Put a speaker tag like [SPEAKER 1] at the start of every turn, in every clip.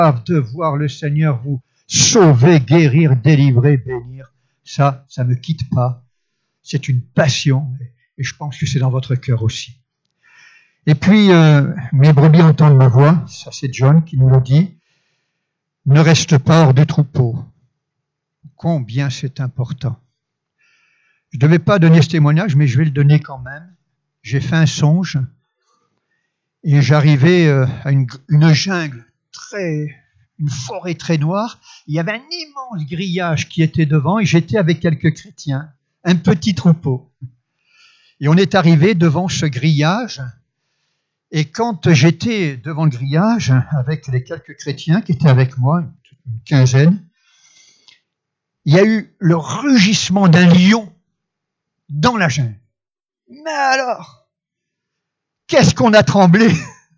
[SPEAKER 1] de voir le Seigneur vous sauver, guérir, délivrer, bénir. Ça me quitte pas. C'est une passion et je pense que c'est dans votre cœur aussi. Et puis, mes brebis entendent ma voix, ça c'est John qui nous le dit, ne reste pas hors du troupeau. Combien c'est important. Je ne devais pas donner ce témoignage, mais je vais le donner quand même. J'ai fait un songe et j'arrivais à une jungle une forêt très noire. Il y avait un immense grillage qui était devant et j'étais avec quelques chrétiens, un petit troupeau. Et on est arrivé devant ce grillage. Et quand j'étais devant le grillage avec les quelques chrétiens qui étaient avec moi, une quinzaine, il y a eu le rugissement d'un lion dans la jungle. Mais alors, qu'est-ce qu'on a tremblé?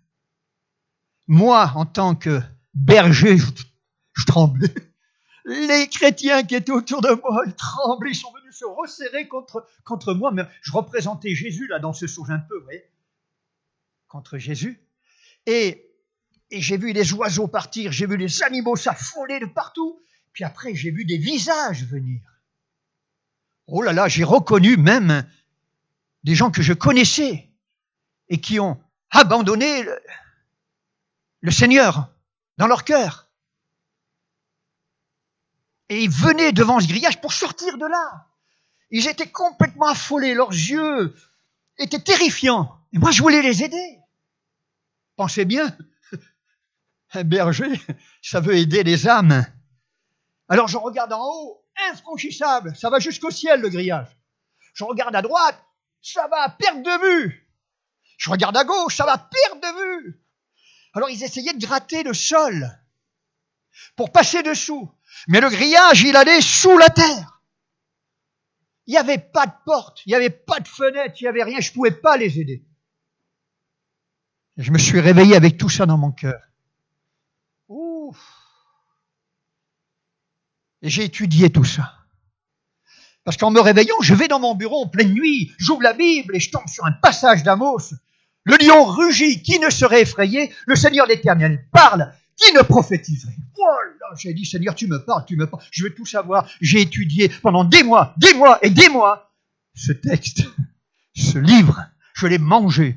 [SPEAKER 1] Moi, en tant que berger, je tremblais. Les chrétiens qui étaient autour de moi, ils tremblaient, ils sont venus se resserrer contre moi. Mais je représentais Jésus là dans ce songe un peu, vous voyez, contre Jésus. Et j'ai vu les oiseaux partir, j'ai vu les animaux s'affoler de partout. Puis après, j'ai vu des visages venir. Oh là là, j'ai reconnu même des gens que je connaissais et qui ont abandonné le Seigneur dans leur cœur. Et ils venaient devant ce grillage pour sortir de là. Ils étaient complètement affolés, leurs yeux étaient terrifiants. Et moi, je voulais les aider. Pensez bien, un berger, ça veut aider les âmes. Alors je regarde en haut, infranchissable, ça va jusqu'au ciel le grillage. Je regarde à droite, ça va à perte de vue. Je regarde à gauche, ça va à perte de vue. Alors ils essayaient de gratter le sol pour passer dessous. Mais le grillage, il allait sous la terre. Il n'y avait pas de porte, il n'y avait pas de fenêtre, il n'y avait rien, je ne pouvais pas les aider. Et je me suis réveillé avec tout ça dans mon cœur. Ouf. Et j'ai étudié tout ça. Parce qu'en me réveillant, je vais dans mon bureau en pleine nuit, j'ouvre la Bible et je tombe sur un passage d'Amos. Le lion rugit, qui ne serait effrayé? Le Seigneur l'Éternel parle, qui ne prophétiserait? Oh là, j'ai dit, Seigneur, tu me parles, je veux tout savoir. J'ai étudié pendant des mois ce texte, ce livre. Je l'ai mangé.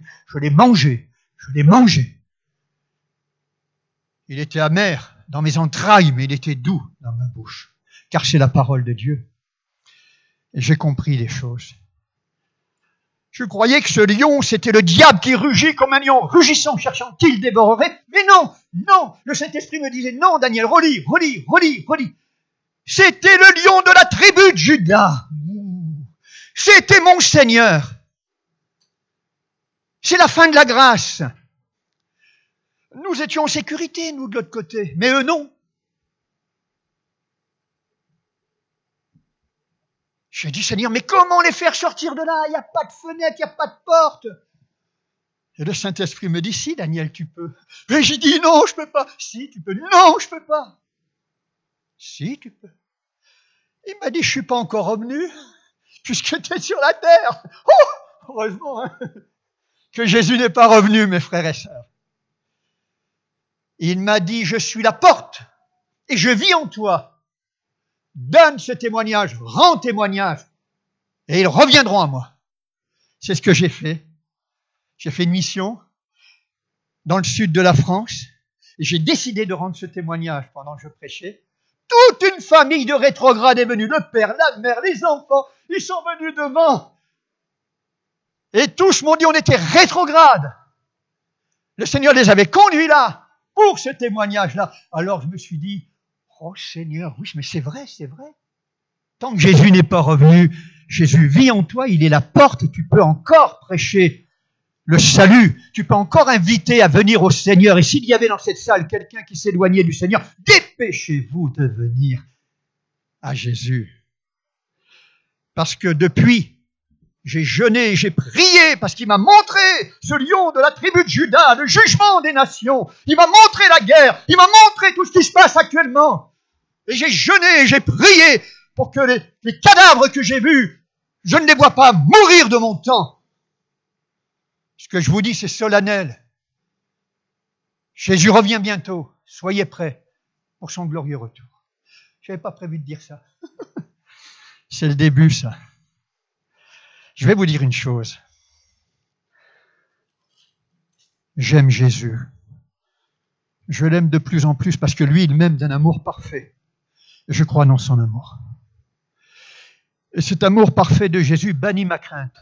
[SPEAKER 1] Il était amer dans mes entrailles, mais il était doux dans ma bouche. Car c'est la parole de Dieu. Et j'ai compris les choses. Je croyais que ce lion, c'était le diable qui rugit comme un lion, rugissant, cherchant qui le dévorerait. Mais non, le Saint-Esprit me disait, non, Daniel, relis. C'était le lion de la tribu de Juda. C'était mon Seigneur. C'est la fin de la grâce. Nous étions en sécurité, nous, de l'autre côté, mais eux, non. J'ai dit, Seigneur, mais comment les faire sortir de là? Il n'y a pas de fenêtre, il n'y a pas de porte. Et le Saint-Esprit me dit, si, Daniel, tu peux. Et j'ai dit, non, je ne peux pas. Si, tu peux. Non, je ne peux pas. Si, tu peux. Il m'a dit, je ne suis pas encore revenu, puisque tu es sur la terre. Oh, heureusement, hein, que Jésus n'est pas revenu, mes frères et sœurs. Il m'a dit, je suis la porte, et je vis en toi. Donne ce témoignage, rends témoignage, et ils reviendront à moi. C'est ce que j'ai fait. J'ai fait une mission dans le sud de la France, et j'ai décidé de rendre ce témoignage pendant que je prêchais. Toute une famille de rétrogrades est venue, le père, la mère, les enfants, ils sont venus devant. Et tous m'ont dit, on était rétrogrades. Le Seigneur les avait conduits là, pour ce témoignage-là. Alors je me suis dit, oh Seigneur, oui, mais c'est vrai. Tant que Jésus n'est pas revenu, Jésus vit en toi, il est la porte et tu peux encore prêcher le salut. Tu peux encore inviter à venir au Seigneur. Et s'il y avait dans cette salle quelqu'un qui s'éloignait du Seigneur, dépêchez-vous de venir à Jésus. Parce que depuis, j'ai jeûné, j'ai prié, parce qu'il m'a montré ce lion de la tribu de Juda, le jugement des nations. Il m'a montré la guerre, il m'a montré tout ce qui se passe actuellement. Et j'ai jeûné, j'ai prié pour que les cadavres que j'ai vus, je ne les vois pas mourir de mon temps. Ce que je vous dis, c'est solennel. Jésus revient bientôt. soyez prêts pour son glorieux retour. Je n'avais pas prévu de dire ça. C'est le début, ça. Je vais vous dire une chose. J'aime Jésus. Je l'aime de plus en plus parce que lui, il m'aime d'un amour parfait. Je crois dans son amour. Et cet amour parfait de Jésus bannit ma crainte.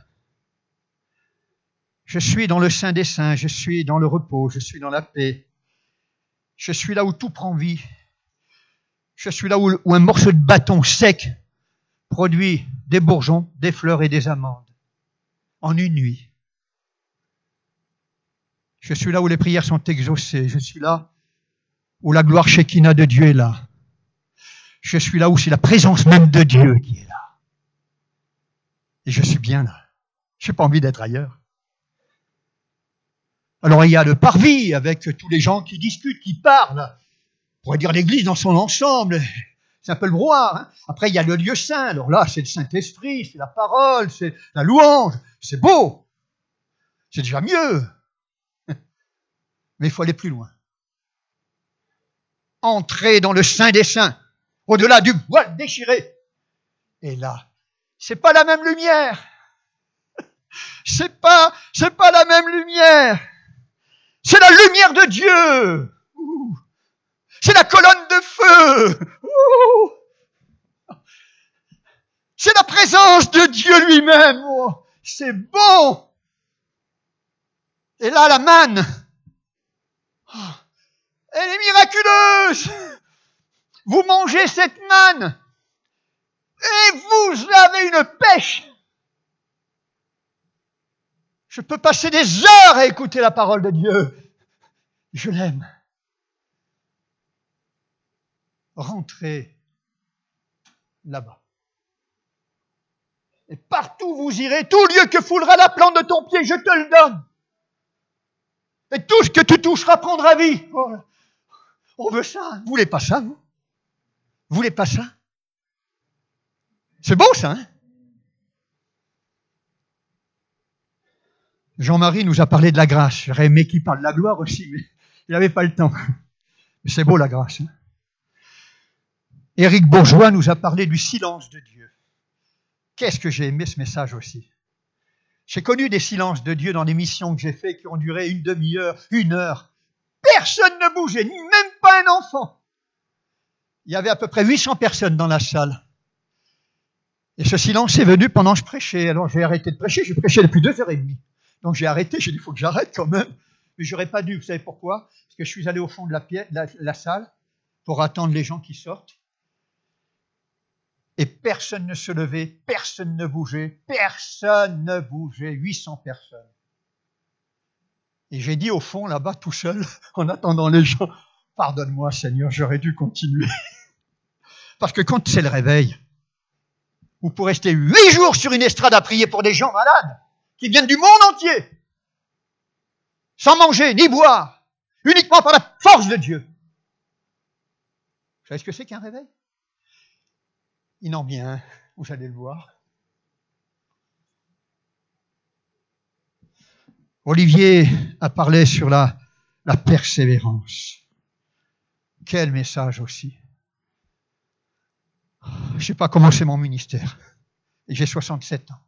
[SPEAKER 1] Je suis dans le Saint des Saints, je suis dans le repos, je suis dans la paix. Je suis là où tout prend vie. Je suis là où un morceau de bâton sec produit des bourgeons, des fleurs et des amandes en une nuit. Je suis là où les prières sont exaucées. Je suis là où la gloire Shekinah de Dieu est là. Je suis là où c'est la présence même de Dieu qui est là. Et je suis bien là. Je n'ai pas envie d'être ailleurs. Alors il y a le parvis avec tous les gens qui discutent, qui parlent. On pourrait dire l'église dans son ensemble. C'est un peu le brouhaha. Hein. Après il y a le lieu saint. Alors là c'est le Saint-Esprit, c'est la parole, c'est la louange. C'est beau. C'est déjà mieux. Mais il faut aller plus loin. Entrer dans le Saint des Saints, au-delà du voile déchiré. Et là, c'est pas la même lumière. C'est pas la même lumière. C'est la lumière de Dieu. C'est la colonne de feu. C'est la présence de Dieu lui-même. C'est bon. Et là, la manne, elle est miraculeuse. Vous mangez cette manne et vous avez une pêche. Je peux passer des heures à écouter la parole de Dieu. Je l'aime. Rentrez là-bas. Et partout où vous irez, tout lieu que foulera la plante de ton pied, je te le donne. Et tout ce que tu toucheras prendra vie. Oh, on veut ça. Vous voulez pas ça, vous? Vous voulez pas ça? C'est beau, ça, hein? Jean-Marie nous a parlé de la grâce. J'aurais aimé qu'il parle de la gloire aussi, mais il n'avait pas le temps. Mais c'est beau, la grâce. Hein? Éric Bourgeois nous a parlé du silence de Dieu. Qu'est-ce que j'ai aimé ce message aussi. J'ai connu des silences de Dieu dans des missions que j'ai faites qui ont duré une demi-heure, 1 heure. Personne ne bougeait, même pas un enfant. Il y avait à peu près 800 personnes dans la salle. Et ce silence est venu pendant que je prêchais. Alors j'ai arrêté de prêcher, j'ai prêché depuis 2h30. Donc j'ai arrêté, j'ai dit, il faut que j'arrête quand même. Mais j'aurais pas dû, vous savez pourquoi? Parce que je suis allé au fond de la salle pour attendre les gens qui sortent. Et personne ne se levait, personne ne bougeait, 800 personnes. Et j'ai dit au fond, là-bas, tout seul, en attendant les gens, pardonne-moi Seigneur, j'aurais dû continuer. Parce que quand c'est le réveil, vous pouvez rester 8 jours sur une estrade à prier pour des gens malades, qui viennent du monde entier, sans manger ni boire, uniquement par la force de Dieu. Vous savez ce que c'est qu'un réveil? Il en vient un, vous allez le voir. Olivier a parlé sur la persévérance. Quel message aussi. Je ne sais pas comment c'est mon ministère. Et j'ai 67 ans.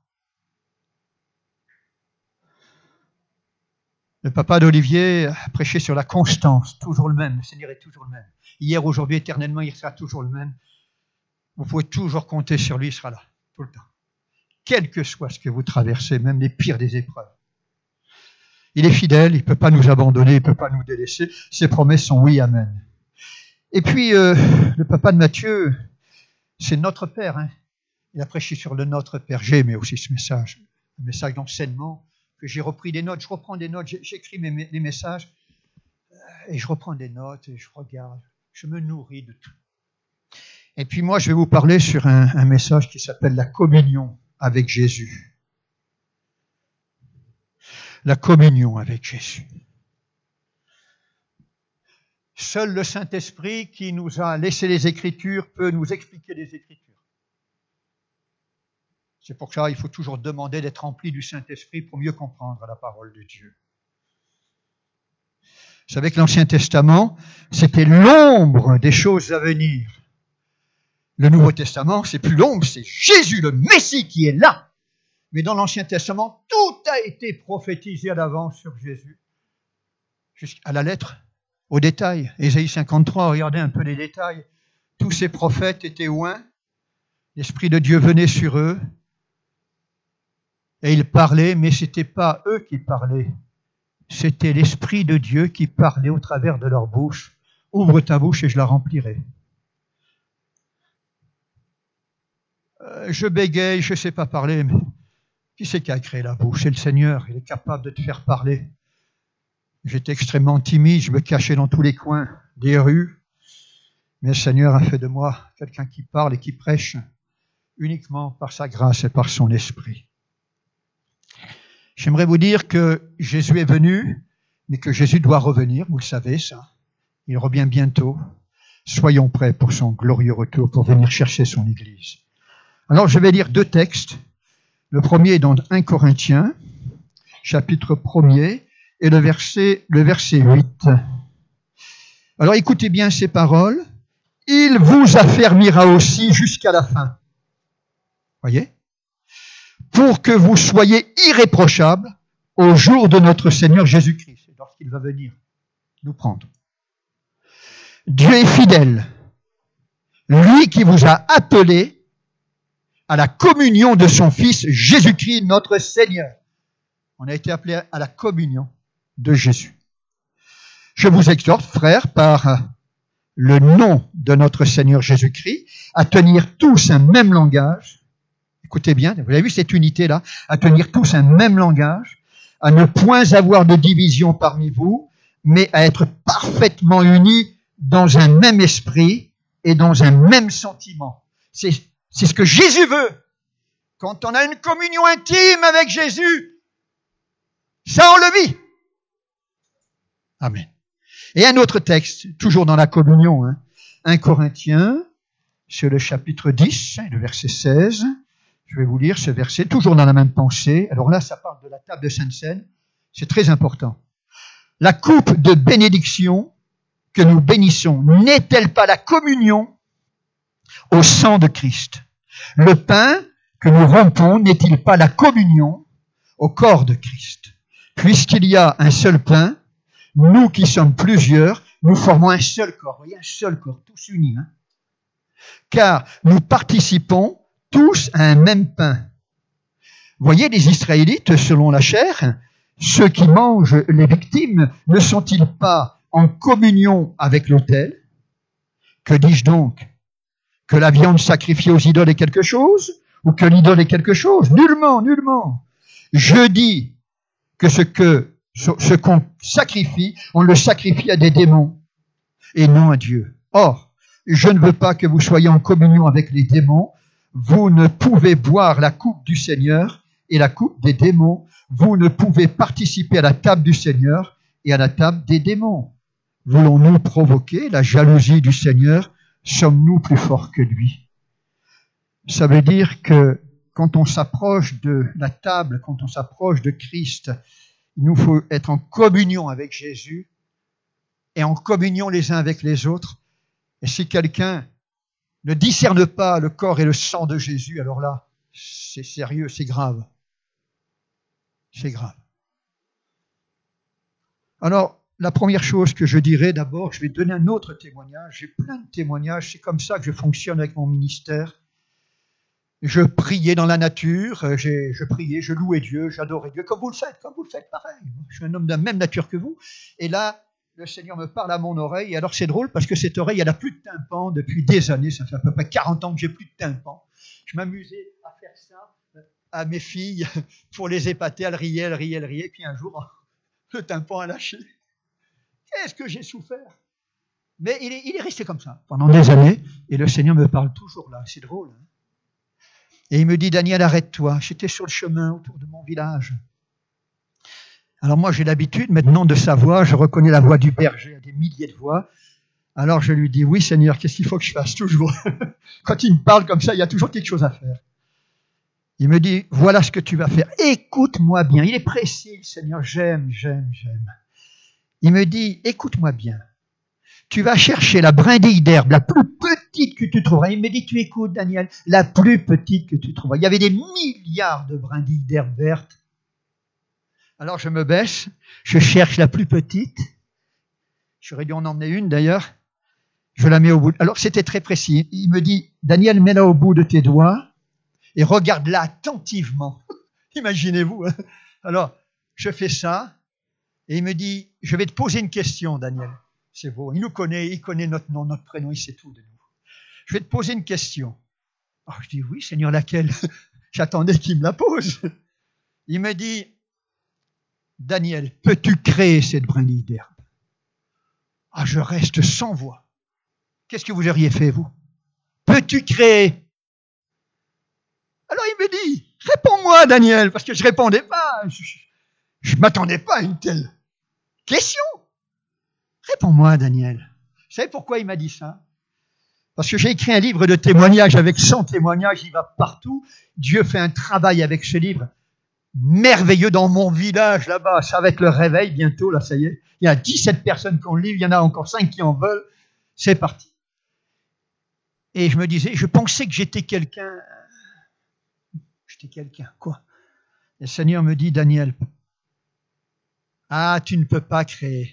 [SPEAKER 1] Le papa d'Olivier a prêché sur la constance, toujours le même. Le Seigneur est toujours le même. Hier, aujourd'hui, éternellement, il sera toujours le même. Vous pouvez toujours compter sur lui, il sera là, tout le temps. Quel que soit ce que vous traversez, même les pires des épreuves. Il est fidèle, il ne peut pas nous abandonner, il ne peut pas nous délaisser. Ses promesses sont oui, amen. Et puis, le papa de Matthieu, c'est notre Père. Hein. Il a prêché sur le Notre Père. J'ai aimé aussi ce message, un message d'enseignement, que j'ai repris des notes. Je reprends des notes, j'écris les messages, et je reprends des notes, et je regarde. Je me nourris de tout. Et puis moi, je vais vous parler sur un message qui s'appelle la communion avec Jésus. La communion avec Jésus. Seul le Saint-Esprit qui nous a laissé les Écritures peut nous expliquer les Écritures. C'est pour ça qu'il faut toujours demander d'être rempli du Saint-Esprit pour mieux comprendre la parole de Dieu. Vous savez que l'Ancien Testament, c'était l'ombre des choses à venir. Le Nouveau Testament, c'est plus l'ombre, c'est Jésus, le Messie qui est là. Mais dans l'Ancien Testament, tout a été prophétisé à l'avance sur Jésus. Jusqu'à la lettre, au détail. Ésaïe 53, regardez un peu les détails. Tous ces prophètes étaient oints. L'Esprit de Dieu venait sur eux. Et ils parlaient, mais ce n'était pas eux qui parlaient. C'était l'Esprit de Dieu qui parlait au travers de leur bouche. Ouvre ta bouche et je la remplirai. Je bégaye, je ne sais pas parler, mais qui c'est qui a créé la bouche? C'est le Seigneur, il est capable de te faire parler. J'étais extrêmement timide, je me cachais dans tous les coins des rues, mais le Seigneur a fait de moi quelqu'un qui parle et qui prêche uniquement par sa grâce et par son esprit. J'aimerais vous dire que Jésus est venu, mais que Jésus doit revenir, vous le savez ça. Il revient bientôt. Soyons prêts pour son glorieux retour, pour venir chercher son Église. Alors je vais lire 2 textes. Le premier est dans 1 Corinthiens, chapitre 1er, et le verset 8. Alors écoutez bien ces paroles. Il vous affermira aussi jusqu'à la fin. Voyez ? Pour que vous soyez irréprochables au jour de notre Seigneur Jésus-Christ, lorsqu'il va venir nous prendre. Dieu est fidèle, lui qui vous a appelés à la communion de son Fils Jésus-Christ, notre Seigneur. On a été appelés à la communion de Jésus. Je vous exhorte, frères, par le nom de notre Seigneur Jésus-Christ, à tenir tous un même langage. Écoutez bien, vous avez vu cette unité-là, à tenir tous un même langage, à ne point avoir de division parmi vous, mais à être parfaitement unis dans un même esprit et dans un même sentiment. C'est ce que Jésus veut. Quand on a une communion intime avec Jésus, ça on le vit. Amen. Et un autre texte, toujours dans la communion, 1 Corinthiens, sur le chapitre 10, le verset 16. Je vais vous lire ce verset, toujours dans la même pensée. Alors là, ça parle de la table de Sainte Seine. C'est très important. La coupe de bénédiction que nous bénissons, n'est-elle pas la communion au sang de Christ? Le pain que nous rompons, n'est-il pas la communion au corps de Christ? Puisqu'il y a un seul pain, nous qui sommes plusieurs, nous formons un seul corps. Vous voyez, un seul corps, tous unis. Car nous participons tous à un même pain. Voyez, les Israélites, selon la chair, ceux qui mangent les victimes, ne sont-ils pas en communion avec l'autel? Que dis-je donc? Que la viande sacrifiée aux idoles est quelque chose? Ou que l'idole est quelque chose? Nullement, nullement. Je dis que ce qu'on sacrifie, on le sacrifie à des démons et non à Dieu. Or, je ne veux pas que vous soyez en communion avec les démons. Vous ne pouvez boire la coupe du Seigneur et la coupe des démons. Vous ne pouvez participer à la table du Seigneur et à la table des démons. Voulons-nous provoquer la jalousie du Seigneur? Sommes-nous plus forts que lui? Ça veut dire que quand on s'approche de la table, quand on s'approche de Christ, il nous faut être en communion avec Jésus et en communion les uns avec les autres. Et si quelqu'un ne discerne pas le corps et le sang de Jésus, alors là, c'est sérieux, c'est grave. C'est grave. Alors, la première chose que je dirais d'abord, je vais donner un autre témoignage. J'ai plein de témoignages, c'est comme ça que je fonctionne avec mon ministère. Je priais dans la nature, je priais, je louais Dieu, j'adorais Dieu, comme vous le faites pareil. Je suis un homme de la même nature que vous. Et là, le Seigneur me parle à mon oreille. Et alors c'est drôle parce que cette oreille, elle n'a plus de tympan depuis des années. Ça fait à peu près 40 ans que j'ai plus de tympan. Je m'amusais à faire ça à mes filles pour les épater. Elles riaient. Puis un jour, le tympan a lâché. Qu'est-ce que j'ai souffert? Mais il est resté comme ça pendant des années. Et le Seigneur me parle toujours là. C'est drôle. Et il me dit, Daniel, arrête-toi. J'étais sur le chemin autour de mon village. Alors moi, j'ai l'habitude maintenant de sa voix. Je reconnais la voix du berger à des milliers de voix. Alors je lui dis, oui Seigneur, qu'est-ce qu'il faut que je fasse toujours? Quand il me parle comme ça, il y a toujours quelque chose à faire. Il me dit, voilà ce que tu vas faire. Écoute-moi bien. Il est précis, Seigneur, j'aime. Il me dit, écoute-moi bien. Tu vas chercher la brindille d'herbe, la plus petite que tu trouveras. Il me dit, tu écoutes, Daniel, la plus petite que tu trouveras. Il y avait des milliards de brindilles d'herbe verte. Alors je me baisse, je cherche la plus petite. J'aurais dû en emmener une d'ailleurs. Je la mets au bout. Alors c'était très précis. Il me dit, Daniel, mets-la au bout de tes doigts et regarde-la attentivement. Imaginez-vous. Hein. Alors, je fais ça et il me dit, je vais te poser une question, Daniel. C'est beau. Il connaît notre nom, notre prénom, il sait tout de nous. Je vais te poser une question. Alors, je dis, oui, Seigneur, laquelle? J'attendais qu'il me la pose. Il me dit, Daniel, peux-tu créer cette brindille d'herbe? Ah, je reste sans voix. Qu'est-ce que vous auriez fait, vous? Peux-tu créer? Alors il me dit, réponds-moi, Daniel, parce que je répondais pas. Je m'attendais pas à une telle question. Réponds-moi, Daniel. Vous savez pourquoi il m'a dit ça? Parce que j'ai écrit un livre de témoignages avec 100 témoignages, il va partout. Dieu fait un travail avec ce livre merveilleux dans mon village là-bas. Ça va être le réveil bientôt, là, ça y est. Il y a 17 personnes qui ont le livre, il y en a encore 5 qui en veulent. C'est parti. Et je me disais, je pensais que j'étais quelqu'un. J'étais quelqu'un, quoi? Et le Seigneur me dit, Daniel, tu ne peux pas créer.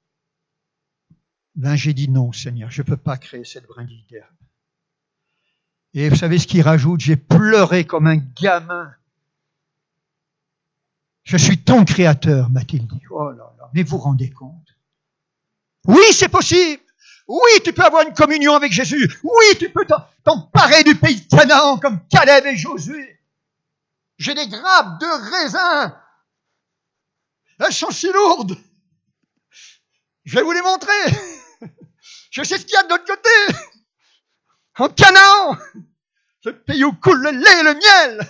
[SPEAKER 1] Ben, j'ai dit non, Seigneur, je ne peux pas créer cette brindille d'herbe. Et vous savez ce qu'il rajoute? J'ai pleuré comme un gamin. Je suis ton créateur, m'a-t-il dit. Oh là là, mais vous vous rendez compte? Oui, c'est possible. Oui, tu peux avoir une communion avec Jésus. Oui, tu peux t'emparer du pays de Canaan comme Caleb et Josué. J'ai des grappes de raisins. Elles sont si lourdes. Je vais vous les montrer. Je sais ce qu'il y a de l'autre côté. En Canaan, ce pays où coule le lait et le miel.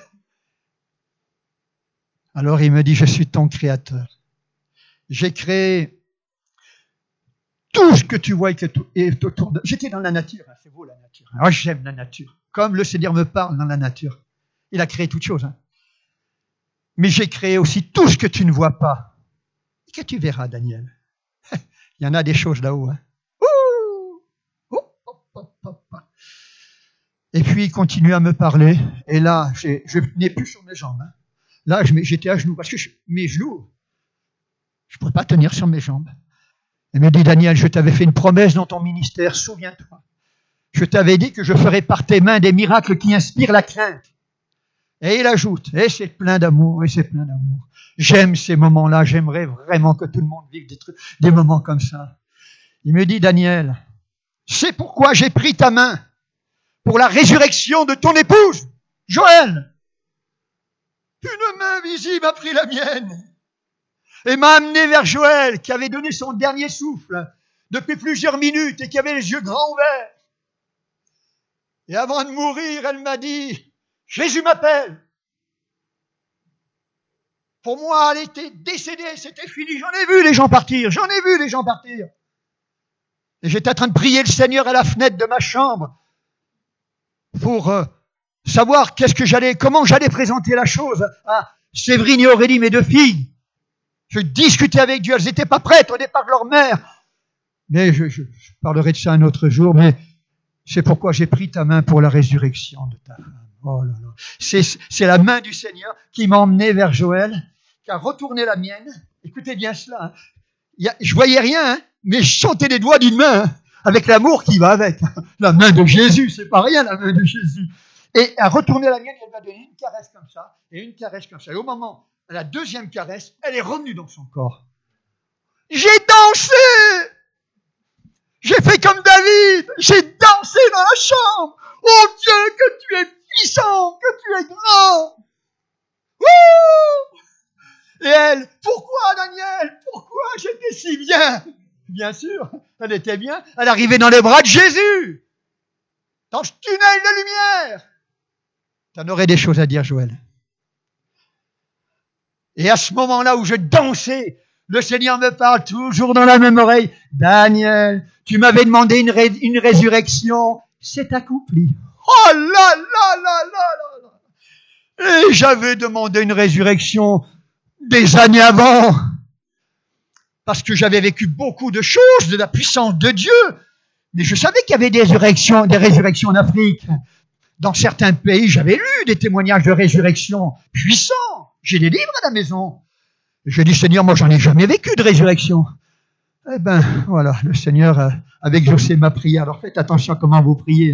[SPEAKER 1] Alors il me dit, je suis ton créateur. J'ai créé tout ce que tu vois et que tout est autour de... J'étais dans la nature, hein, c'est beau la nature. Alors j'aime la nature. Comme le Seigneur me parle dans la nature. Il a créé toutes choses. Hein. Mais j'ai créé aussi tout ce que tu ne vois pas. Et que tu verras, Daniel. Il y en a des choses là-haut. Hein. Et puis il continue à me parler. Et là, je n'ai plus sur mes jambes. Hein. Là, j'étais à genoux. Parce que mes genoux, je ne pourrais pas tenir sur mes jambes. Il me dit, Daniel, je t'avais fait une promesse dans ton ministère, souviens-toi. Je t'avais dit que je ferais par tes mains des miracles qui inspirent la crainte. Et il ajoute, et c'est plein d'amour, et c'est plein d'amour. J'aime ces moments-là, j'aimerais vraiment que tout le monde vive des moments comme ça. Il me dit, Daniel, c'est pourquoi j'ai pris ta main pour la résurrection de ton épouse, Joël. Une main visible a pris la mienne et m'a amené vers Joël, qui avait donné son dernier souffle depuis plusieurs minutes et qui avait les yeux grands ouverts. Et avant de mourir, elle m'a dit, Jésus m'appelle. Pour moi, elle était décédée, c'était fini. J'en ai vu les gens partir. Et j'étais en train de prier le Seigneur à la fenêtre de ma chambre pour savoir comment j'allais présenter la chose à Séverine et Aurélie, mes deux filles. Je discutais avec Dieu, elles n'étaient pas prêtes au départ de leur mère. Mais je parlerai de ça un autre jour, mais c'est pourquoi j'ai pris ta main pour la résurrection de ta femme. Oh là là. C'est la main du Seigneur qui m'a emmené vers Joël, qui a retourné la mienne. Écoutez bien cela. Hein. Je voyais rien, hein, mais je sentais les doigts d'une main, hein, avec l'amour qui va avec. La main de Jésus, c'est pas rien, la main de Jésus. Et a retourné la mienne, elle m'a donné une caresse comme ça, et une caresse comme ça. Et au moment, la deuxième caresse, elle est revenue dans son corps. J'ai dansé! J'ai fait comme David, j'ai dansé dans la chambre. Oh Dieu, que tu es puissant, que tu es grand. Wouh! Et elle, pourquoi Daniel? Pourquoi j'étais si bien? Bien sûr, elle était bien. Elle arrivait dans les bras de Jésus. Dans ce tunnel de lumière. Tu en aurais des choses à dire, Joël. Et à ce moment-là où je dansais, le Seigneur me parle toujours dans la même oreille. Daniel, tu m'avais demandé une résurrection. C'est accompli. Oh là là là là là là. Et j'avais demandé une résurrection des années avant. parce que j'avais vécu beaucoup de choses, de la puissance de Dieu. Mais je savais qu'il y avait des résurrections en Afrique. Dans certains pays, j'avais lu des témoignages de résurrection puissants. J'ai des livres à la maison. J'ai dit, Seigneur, moi, j'en ai jamais vécu de résurrection. Eh ben, voilà, le Seigneur avait exaucé ma prière. Alors faites attention à comment vous priez.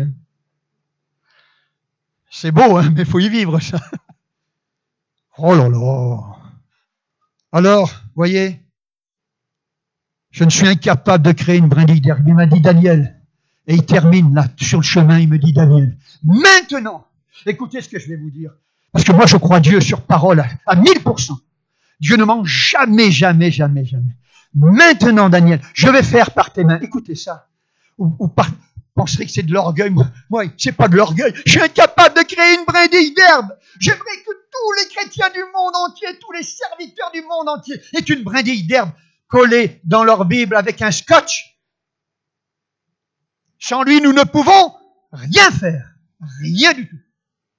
[SPEAKER 1] C'est beau, hein, mais il faut y vivre, ça. Oh là là. Alors, voyez, je ne suis incapable de créer une brindille d'herbe. Il m'a dit, Daniel, et il termine là, sur le chemin, il me dit, Daniel, maintenant, écoutez ce que je vais vous dire, parce que moi je crois Dieu sur parole à 1000%. Dieu ne manque jamais, jamais, jamais, jamais. Maintenant, Daniel, je vais faire par tes mains, écoutez ça, ou penserez que c'est de l'orgueil, moi, c'est pas de l'orgueil, je suis incapable de créer une brindille d'herbe. J'aimerais que tous les chrétiens du monde entier, tous les serviteurs du monde entier aient une brindille d'herbe collée dans leur Bible avec un scotch. Sans lui, nous ne pouvons rien faire. Rien du tout.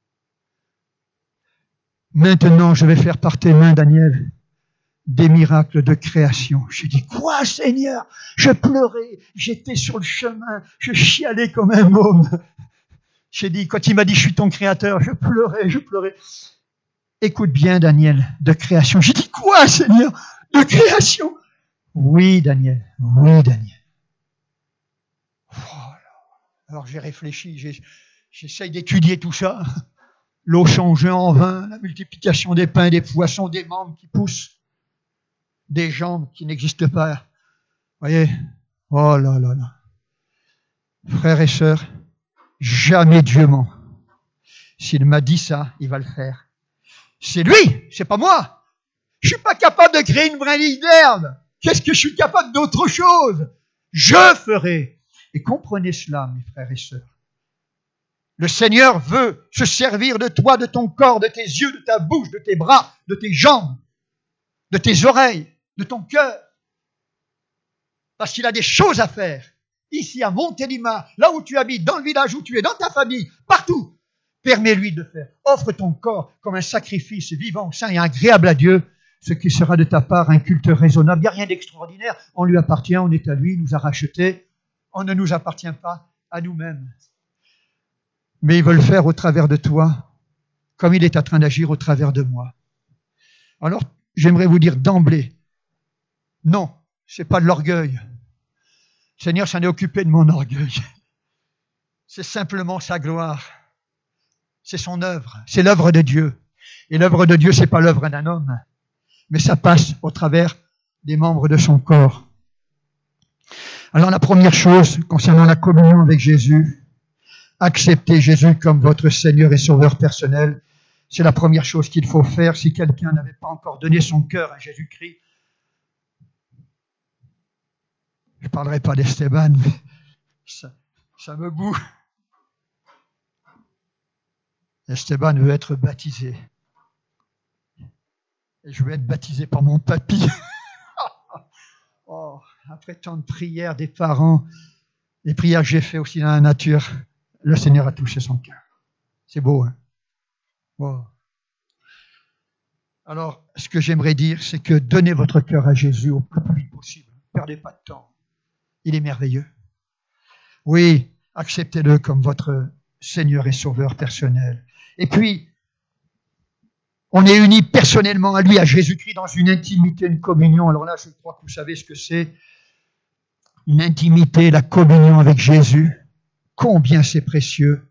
[SPEAKER 1] Maintenant, je vais faire par tes mains, Daniel, des miracles de création. J'ai dit, quoi, Seigneur? Je pleurais, j'étais sur le chemin, je chialais comme un môme. J'ai dit, quand il m'a dit, je suis ton créateur, je pleurais. Écoute bien, Daniel, de création. J'ai dit, quoi, Seigneur? De création? Oui, Daniel. Alors j'ai réfléchi, j'essaye d'étudier tout ça. L'eau changée en vin, la multiplication des pains, des poissons, des membres qui poussent, des jambes qui n'existent pas. Vous voyez? Oh là là là. Frères et sœurs, jamais Dieu ment. S'il m'a dit ça, il va le faire. C'est lui, c'est pas moi. Je suis pas capable de créer une brindille d'herbe. Qu'est-ce que je suis capable d'autre chose? Je ferai. Et comprenez cela, mes frères et sœurs. Le Seigneur veut se servir de toi, de ton corps, de tes yeux, de ta bouche, de tes bras, de tes jambes, de tes oreilles, de ton cœur. Parce qu'il a des choses à faire. Ici, à Montélimar, là où tu habites, dans le village où tu es, dans ta famille, partout. Permets-lui de faire. Offre ton corps comme un sacrifice vivant, saint et agréable à Dieu, ce qui sera de ta part un culte raisonnable. Il n'y a rien d'extraordinaire. On lui appartient, on est à lui, il nous a rachetés. On ne nous appartient pas à nous-mêmes. Mais il veut le faire au travers de toi, comme il est en train d'agir au travers de moi. Alors, j'aimerais vous dire d'emblée, non, c'est pas de l'orgueil. Le Seigneur s'en est occupé de mon orgueil. C'est simplement sa gloire. C'est son œuvre. C'est l'œuvre de Dieu. Et l'œuvre de Dieu, c'est pas l'œuvre d'un homme. Mais ça passe au travers des membres de son corps. Alors la première chose concernant la communion avec Jésus, accepter Jésus comme votre Seigneur et Sauveur personnel, c'est la première chose qu'il faut faire si quelqu'un n'avait pas encore donné son cœur à Jésus-Christ. Je ne parlerai pas d'Esteban, mais ça me boue. Esteban veut être baptisé. Et je veux être baptisé par mon papy. Oh, après tant de prières des parents, les prières que j'ai faites aussi dans la nature, le Seigneur a touché son cœur. C'est beau, hein? Wow. Alors, ce que j'aimerais dire, c'est que donnez votre cœur à Jésus au plus vite possible. Ne perdez pas de temps. Il est merveilleux. Oui, acceptez-le comme votre Seigneur et Sauveur personnel. Et puis, on est unis personnellement à lui, à Jésus-Christ, dans une intimité, une communion. Alors là, je crois que vous savez ce que c'est. Une intimité, la communion avec Jésus. Combien c'est précieux.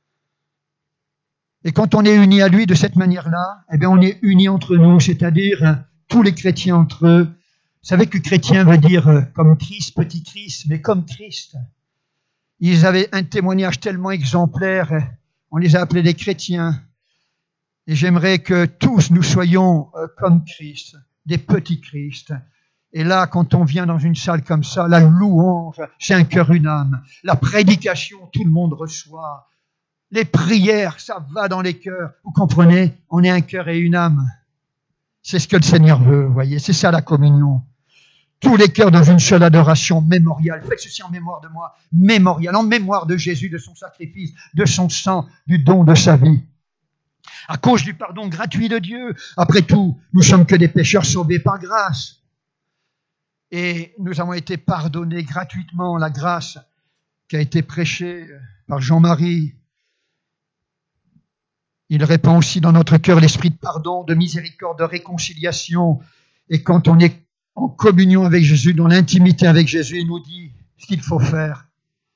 [SPEAKER 1] Et quand on est unis à lui de cette manière-là, eh bien, on est unis entre nous, c'est-à-dire tous les chrétiens entre eux. Vous savez que chrétien veut dire comme Christ, petit Christ, mais comme Christ. Ils avaient un témoignage tellement exemplaire, on les a appelés des chrétiens. Et j'aimerais que tous nous soyons comme Christ, des petits Christ. Et là, quand on vient dans une salle comme ça, la louange, c'est un cœur, une âme. La prédication, tout le monde reçoit. Les prières, ça va dans les cœurs. Vous comprenez? On est un cœur et une âme. C'est ce que le Seigneur veut, vous voyez. C'est ça la communion. Tous les cœurs dans une seule adoration mémoriale. Faites ceci en mémoire de moi. Mémorial, en mémoire de Jésus, de son sacrifice, de son sang, du don de sa vie. À cause du pardon gratuit de Dieu. Après tout, nous sommes que des pécheurs sauvés par grâce. Et nous avons été pardonnés gratuitement. La grâce qui a été prêchée par Jean-Marie, il répand aussi dans notre cœur l'esprit de pardon, de miséricorde, de réconciliation. Et quand on est en communion avec Jésus, dans l'intimité avec Jésus, il nous dit ce qu'il faut faire.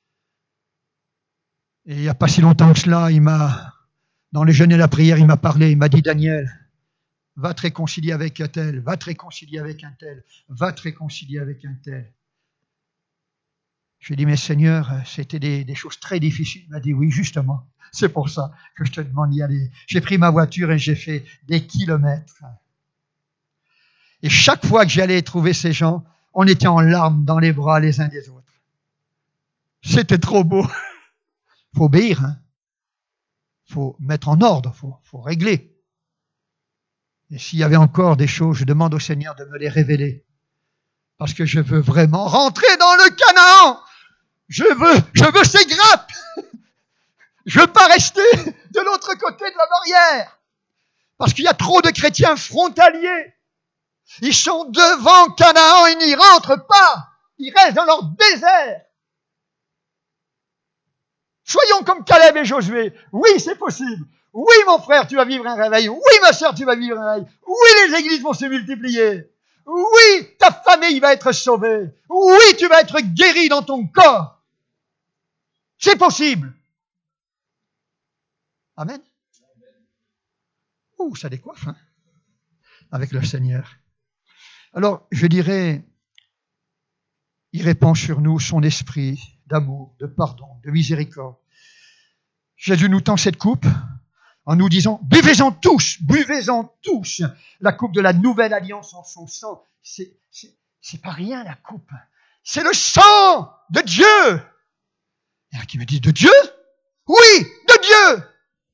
[SPEAKER 1] Et il n'y a pas si longtemps que cela, dans le jeûne et la prière, il m'a parlé, il m'a dit, Daniel, va te réconcilier avec un tel, va te réconcilier avec un tel, va te réconcilier avec un tel. Je lui ai dit, mais Seigneur, c'était des choses très difficiles. Il m'a dit, oui, justement, c'est pour ça que je te demande d'y aller. J'ai pris ma voiture et j'ai fait des kilomètres. Et chaque fois que j'allais trouver ces gens, on était en larmes dans les bras les uns des autres. C'était trop beau. Faut obéir, hein. Faut mettre en ordre, faut régler. Et s'il y avait encore des choses, je demande au Seigneur de me les révéler. Parce que je veux vraiment rentrer dans le Canaan. Je veux ces grappes. Je veux pas rester de l'autre côté de la barrière. Parce qu'il y a trop de chrétiens frontaliers. Ils sont devant Canaan, ils n'y rentrent pas. Ils restent dans leur désert. Soyons comme Caleb et Josué. Oui, c'est possible. Oui, mon frère, tu vas vivre un réveil. Oui, ma sœur, tu vas vivre un réveil. Oui, les églises vont se multiplier. Oui, ta famille va être sauvée. Oui, tu vas être guéri dans ton corps. C'est possible. Amen. Ouh, ça décoiffe, hein, avec le Seigneur. Alors, je dirais, il répand sur nous son esprit d'amour, de pardon, de miséricorde. Jésus nous tend cette coupe en nous disant, buvez-en tous, la coupe de la nouvelle alliance en son sang. C'est pas rien, la coupe. C'est le sang de Dieu. Il y en a qui me disent, de Dieu? Oui, de Dieu.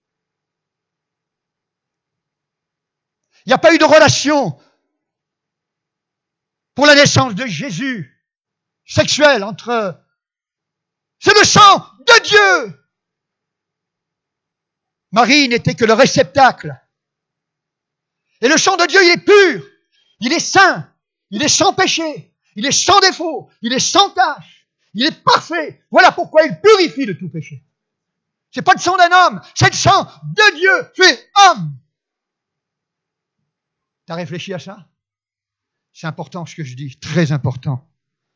[SPEAKER 1] Il n'y a pas eu de relation pour la naissance de Jésus sexuelle entre... C'est le sang de Dieu. Marie n'était que le réceptacle. Et le sang de Dieu, il est pur, il est saint, il est sans péché, il est sans défaut, il est sans tache, il est parfait. Voilà pourquoi il purifie de tout péché. C'est pas le sang d'un homme, c'est le sang de Dieu. Tu es homme. T'as réfléchi à ça? C'est important ce que je dis, très important.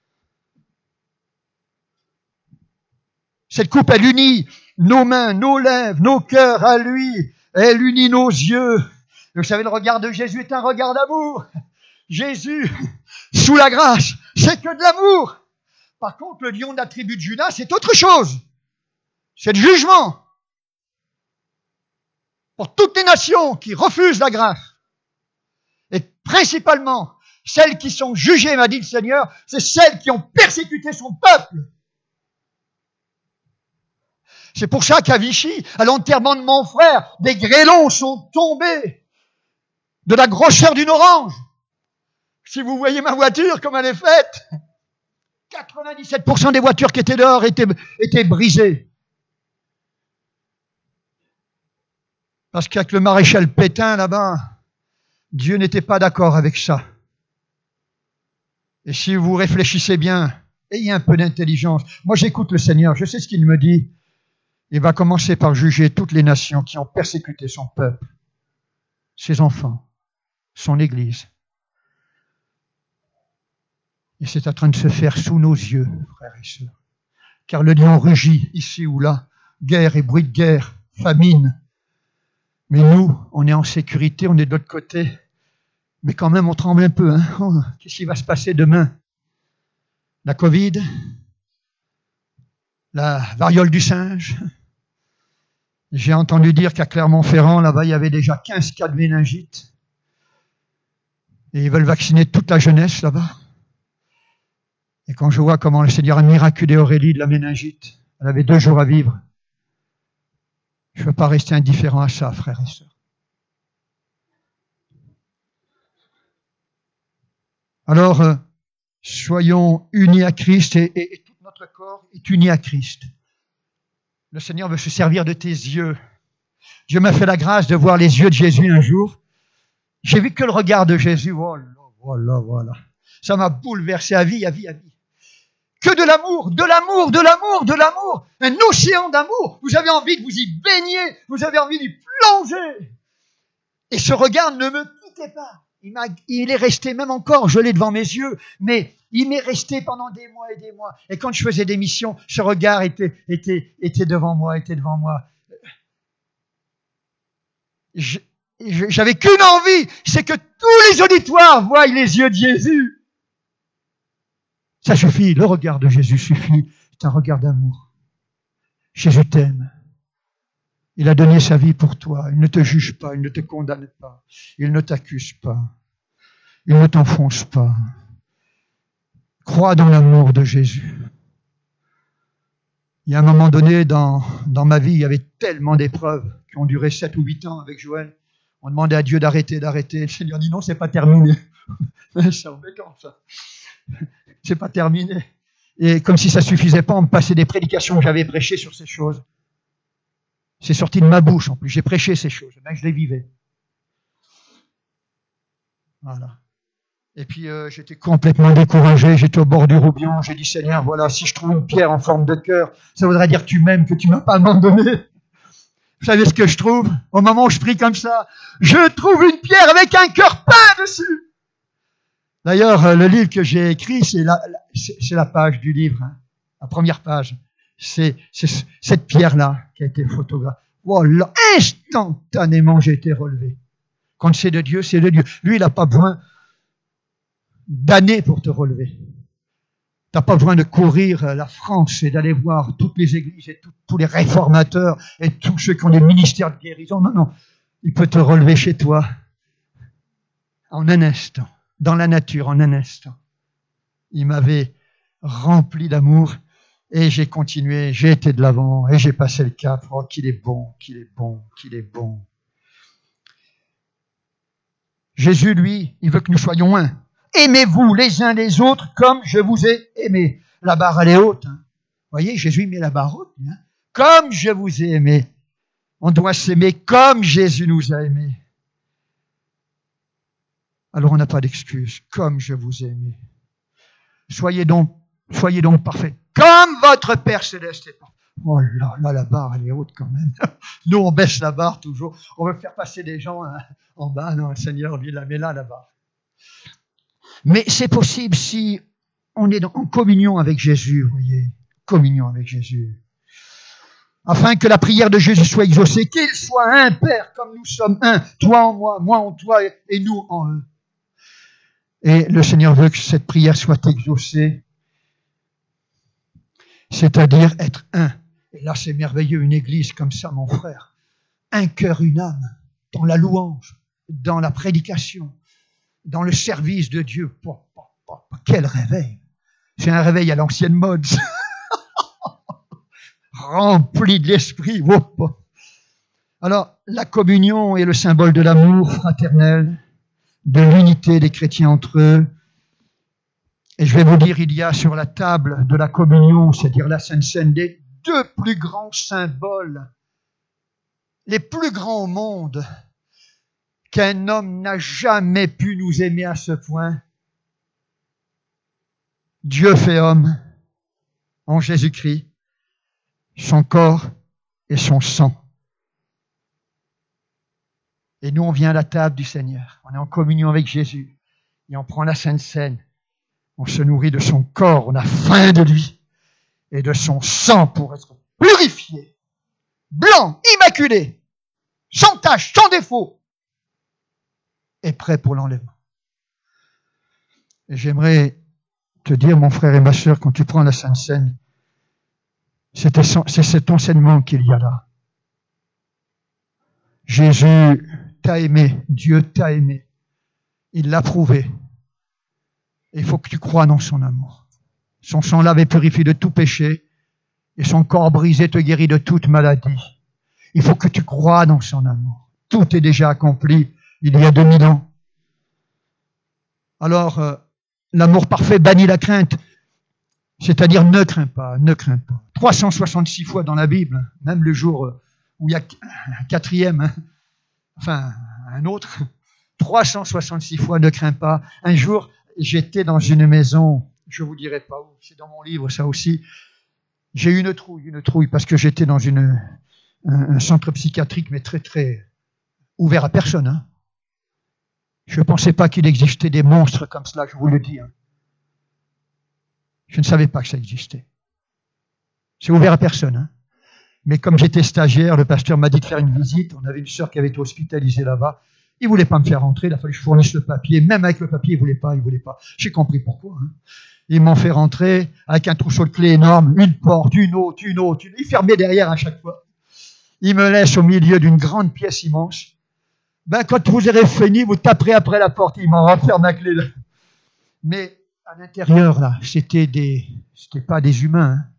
[SPEAKER 1] Cette coupe, elle unit nos mains, nos lèvres, nos cœurs à lui. Elle unit nos yeux. Vous savez, le regard de Jésus est un regard d'amour. Jésus, sous la grâce, c'est que de l'amour. Par contre, le lion de la tribu de Judas, c'est autre chose. C'est le jugement. Pour toutes les nations qui refusent la grâce. Et principalement, celles qui sont jugées, m'a dit le Seigneur, c'est celles qui ont persécuté son peuple. C'est pour ça qu'à Vichy, à l'enterrement de mon frère, des grêlons sont tombés de la grosseur d'une orange. Si vous voyez ma voiture, comme elle est faite, 97% des voitures qui étaient dehors étaient brisées. Parce qu'avec le maréchal Pétain, là-bas, Dieu n'était pas d'accord avec ça. Et si vous réfléchissez bien, ayez un peu d'intelligence. Moi, j'écoute le Seigneur, je sais ce qu'il me dit. Il va commencer par juger toutes les nations qui ont persécuté son peuple, ses enfants, son Église. Et c'est en train de se faire sous nos yeux, frères et sœurs. Car le lion rugit ici ou là, guerre et bruit de guerre, famine. Mais nous, on est en sécurité, on est de l'autre côté. Mais quand même, on tremble un peu. Hein. Oh, qu'est-ce qui va se passer demain? La Covid, la variole du singe. J'ai entendu dire qu'à Clermont-Ferrand, là-bas, il y avait déjà 15 cas de méningite. Et ils veulent vacciner toute la jeunesse là-bas. Et quand je vois comment le Seigneur a miraculé Aurélie de la méningite, elle avait 2 jours à vivre. Je ne peux pas rester indifférent à ça, frères et sœurs. Alors, soyons unis à Christ et tout notre corps est uni à Christ. Le Seigneur veut se servir de tes yeux. Dieu m'a fait la grâce de voir les yeux de Jésus un jour. J'ai vu que le regard de Jésus. Voilà. Ça m'a bouleversé à vie, à vie, à vie. Que de l'amour, de l'amour, de l'amour, de l'amour. Un océan d'amour. Vous avez envie de vous y baigner. Vous avez envie d'y plonger. Et ce regard ne me quittait pas. Il est resté même encore, je l'ai devant mes yeux, mais il m'est resté pendant des mois et des mois. Et quand je faisais des missions, ce regard était devant moi, était devant moi. J'avais qu'une envie, c'est que tous les auditoires voient les yeux de Jésus. Ça suffit, le regard de Jésus suffit. C'est un regard d'amour. Jésus t'aime. Il a donné sa vie pour toi. Il ne te juge pas, il ne te condamne pas. Il ne t'accuse pas. Il ne t'enfonce pas. Crois dans l'amour de Jésus. Il y a un moment donné dans ma vie, il y avait tellement d'épreuves qui ont duré 7 ou 8 ans avec Joël. On demandait à Dieu d'arrêter. Le Seigneur dit non, c'est pas terminé. C'est embêtant ça. C'est pas terminé. Et comme si ça suffisait pas, on me passait des prédications que j'avais prêchées sur ces choses. C'est sorti de ma bouche en plus. J'ai prêché ces choses, mais je les vivais. Voilà. Et puis j'étais complètement découragé. J'étais au bord du Roubion. J'ai dit Seigneur, voilà, si je trouve une pierre en forme de cœur, ça voudrait dire que tu m'aimes, que tu m'as pas abandonné. Vous savez ce que je trouve? Au moment où je prie comme ça, je trouve une pierre avec un cœur peint dessus. D'ailleurs, le livre que j'ai écrit, c'est la page du livre, hein, la première page. C'est cette pierre-là qui a été photographiée. Voilà, instantanément, j'ai été relevé. Quand c'est de Dieu, c'est de Dieu. Lui, il n'a pas besoin d'années pour te relever. Tu n'as pas besoin de courir la France et d'aller voir toutes les églises et tous les réformateurs et tous ceux qui ont des ministères de guérison. Non, non. Il peut te relever chez toi en un instant. Dans la nature, en un instant. Il m'avait rempli d'amour et j'ai continué, j'ai été de l'avant et j'ai passé le cap. Oh, qu'il est bon, qu'il est bon, qu'il est bon. Jésus, lui, il veut que nous soyons un. Aimez-vous les uns les autres comme je vous ai aimé. La barre, elle est haute. Hein. Vous voyez, Jésus, il met la barre haute. Hein. Comme je vous ai aimé. On doit s'aimer comme Jésus nous a aimés. Alors on n'a pas d'excuse. Comme je vous ai aimé. Soyez donc parfaits. Comme votre Père Céleste est parfait. Oh là là, la barre, elle est haute quand même. Nous, on baisse la barre toujours. On veut faire passer des gens en bas. Non, le Seigneur, lui, la met là, la barre. Mais c'est possible si on est en communion avec Jésus, vous voyez. Communion avec Jésus. Afin que la prière de Jésus soit exaucée, qu'il soit un Père, comme nous sommes un. Toi en moi, moi en toi et nous en eux. Et le Seigneur veut que cette prière soit exaucée, c'est-à-dire être un. Et là, c'est merveilleux, une église comme ça, mon frère. Un cœur, une âme, dans la louange, dans la prédication, dans le service de Dieu. Quel réveil! C'est un réveil à l'ancienne mode. Rempli de l'esprit. Alors, la communion est le symbole de l'amour fraternel, de l'unité des chrétiens entre eux. Et je vais vous dire, il y a sur la table de la communion, c'est-à-dire la Sainte Seine, les 2 plus grands symboles, les plus grands au monde, qu'un homme n'a jamais pu nous aimer à ce point. Dieu fait homme en Jésus-Christ, son corps et son sang. Et nous, on vient à la table du Seigneur. On est en communion avec Jésus. Et on prend la Sainte Seine. On se nourrit de son corps. On a faim de lui. Et de son sang pour être purifié. Blanc, immaculé. Sans tache, sans défaut. Et prêt pour l'enlèvement. Et j'aimerais te dire, mon frère et ma sœur, quand tu prends la Sainte Seine, c'est cet enseignement qu'il y a là. Jésus t'a aimé, Dieu t'a aimé. Il l'a prouvé. Et il faut que tu crois dans son amour. Son sang l'avait purifié de tout péché et son corps brisé te guérit de toute maladie. Il faut que tu crois dans son amour. Tout est déjà accompli il y a 2000 ans. Alors, l'amour parfait bannit la crainte. C'est-à-dire ne crains pas, ne crains pas. 366 fois dans la Bible, même le jour où il y a un 4e, enfin un autre, 366 fois ne crains pas. Un jour, j'étais dans une maison, je vous dirai pas où, c'est dans mon livre ça aussi. J'ai eu une trouille, parce que j'étais dans un centre psychiatrique, mais très, très ouvert à personne. Hein. Je ne pensais pas qu'il existait des monstres comme cela, je vous le dis. Hein. Je ne savais pas que ça existait. C'est ouvert à personne. Hein. Mais comme j'étais stagiaire, le pasteur m'a dit de faire une visite. On avait une sœur qui avait été hospitalisée là-bas. Il ne voulait pas me faire rentrer, il a fallu que je fournisse le papier. Même avec le papier, il ne voulait pas. J'ai compris pourquoi. Hein. Ils m'ont fait rentrer avec un trousseau de clés énorme, une porte, une autre. Il fermait derrière à chaque fois. Il me laisse au milieu d'une grande pièce immense. Ben, quand vous aurez fini, vous taperez après la porte. Il m'en referme la clé. Mais à l'intérieur, là, c'était pas des humains. Hein.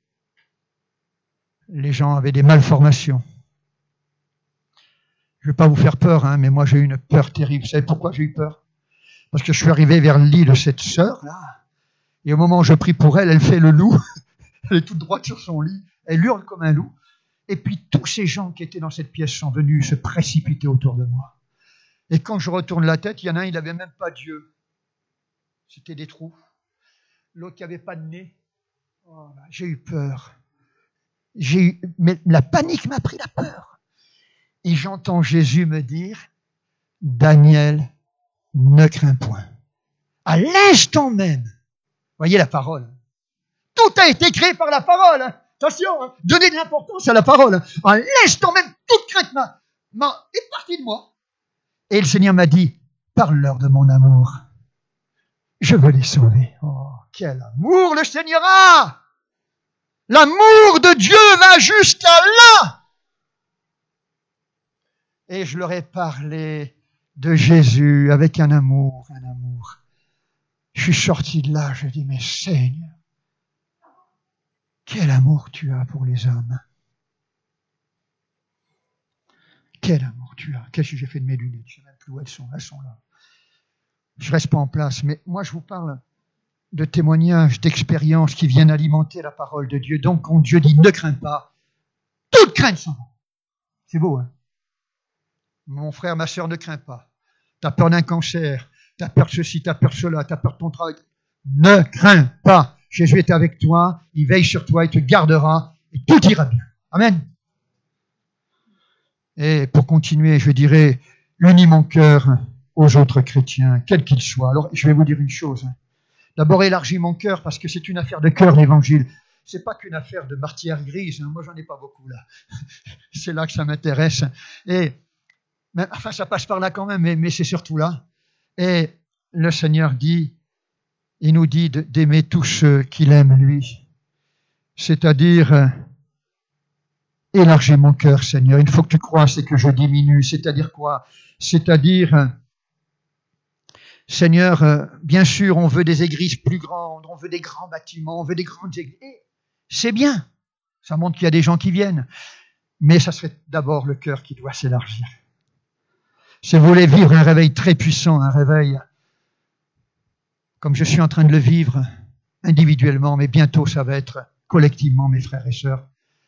[SPEAKER 1] Les gens avaient des malformations. Je ne vais pas vous faire peur, hein, mais moi j'ai eu une peur terrible. Vous savez pourquoi j'ai eu peur? Parce que je suis arrivé vers le lit de cette sœur, là. Et au moment où je prie pour elle, elle fait le loup. Elle est toute droite sur son lit. Elle hurle comme un loup. Et puis tous ces gens qui étaient dans cette pièce sont venus se précipiter autour de moi. Et quand je retourne la tête, il y en a un, il n'avait même pas d'yeux. C'était des trous. L'autre qui n'avait pas de nez. Oh là, j'ai eu peur. Mais la panique m'a pris la peur. Et j'entends Jésus me dire, Daniel, ne crains point. À l'instant même. Voyez la parole. Tout a été créé par la parole. Hein. Attention, hein. Donnez de l'importance à la parole. Hein. À l'instant même, toute crainte est partie de moi. Et le Seigneur m'a dit, parle-leur de mon amour. Je veux les sauver. Oh, quel amour le Seigneur a! L'amour de Dieu va jusqu'à là! Et je leur ai parlé de Jésus avec un amour. Je suis sorti de là, je dis, mais Seigneur, quel amour tu as pour les hommes. Quel amour tu as. Qu'est-ce que j'ai fait de mes lunettes? Je ne sais même plus où elles sont là. Je ne reste pas en place, mais moi je vous parle de témoignages, d'expériences qui viennent alimenter la parole de Dieu. Donc quand Dieu dit ne crains pas, toute crainte s'en va. C'est beau, hein? Mon frère, ma sœur, ne crains pas. Tu as peur d'un cancer, tu as peur de ceci, tu as peur de cela, tu as peur de ton travail. Ne crains pas. Jésus est avec toi, il veille sur toi, il te gardera et tout ira bien. Amen. Et pour continuer, je dirais, unis mon cœur aux autres chrétiens, quels qu'ils soient. Alors, je vais vous dire une chose. D'abord, élargis mon cœur parce que c'est une affaire de cœur, l'évangile. C'est pas qu'une affaire de martyrs grises. Moi, j'en ai pas beaucoup là. C'est là que ça m'intéresse. Mais ça passe par là quand même, mais c'est surtout là. Et le Seigneur il nous dit d'aimer tous ceux qu'il aime, lui. C'est-à-dire, élargis mon cœur, Seigneur. Il faut que tu crois, c'est que je diminue. C'est-à-dire quoi? C'est-à-dire, Seigneur, bien sûr, on veut des églises plus grandes, on veut des grands bâtiments, on veut des grandes églises. Et c'est bien. Ça montre qu'il y a des gens qui viennent. Mais ça serait d'abord le cœur qui doit s'élargir. Si vous voulez vivre un réveil très puissant, un réveil comme je suis en train de le vivre individuellement, mais bientôt ça va être collectivement, mes frères et sœurs.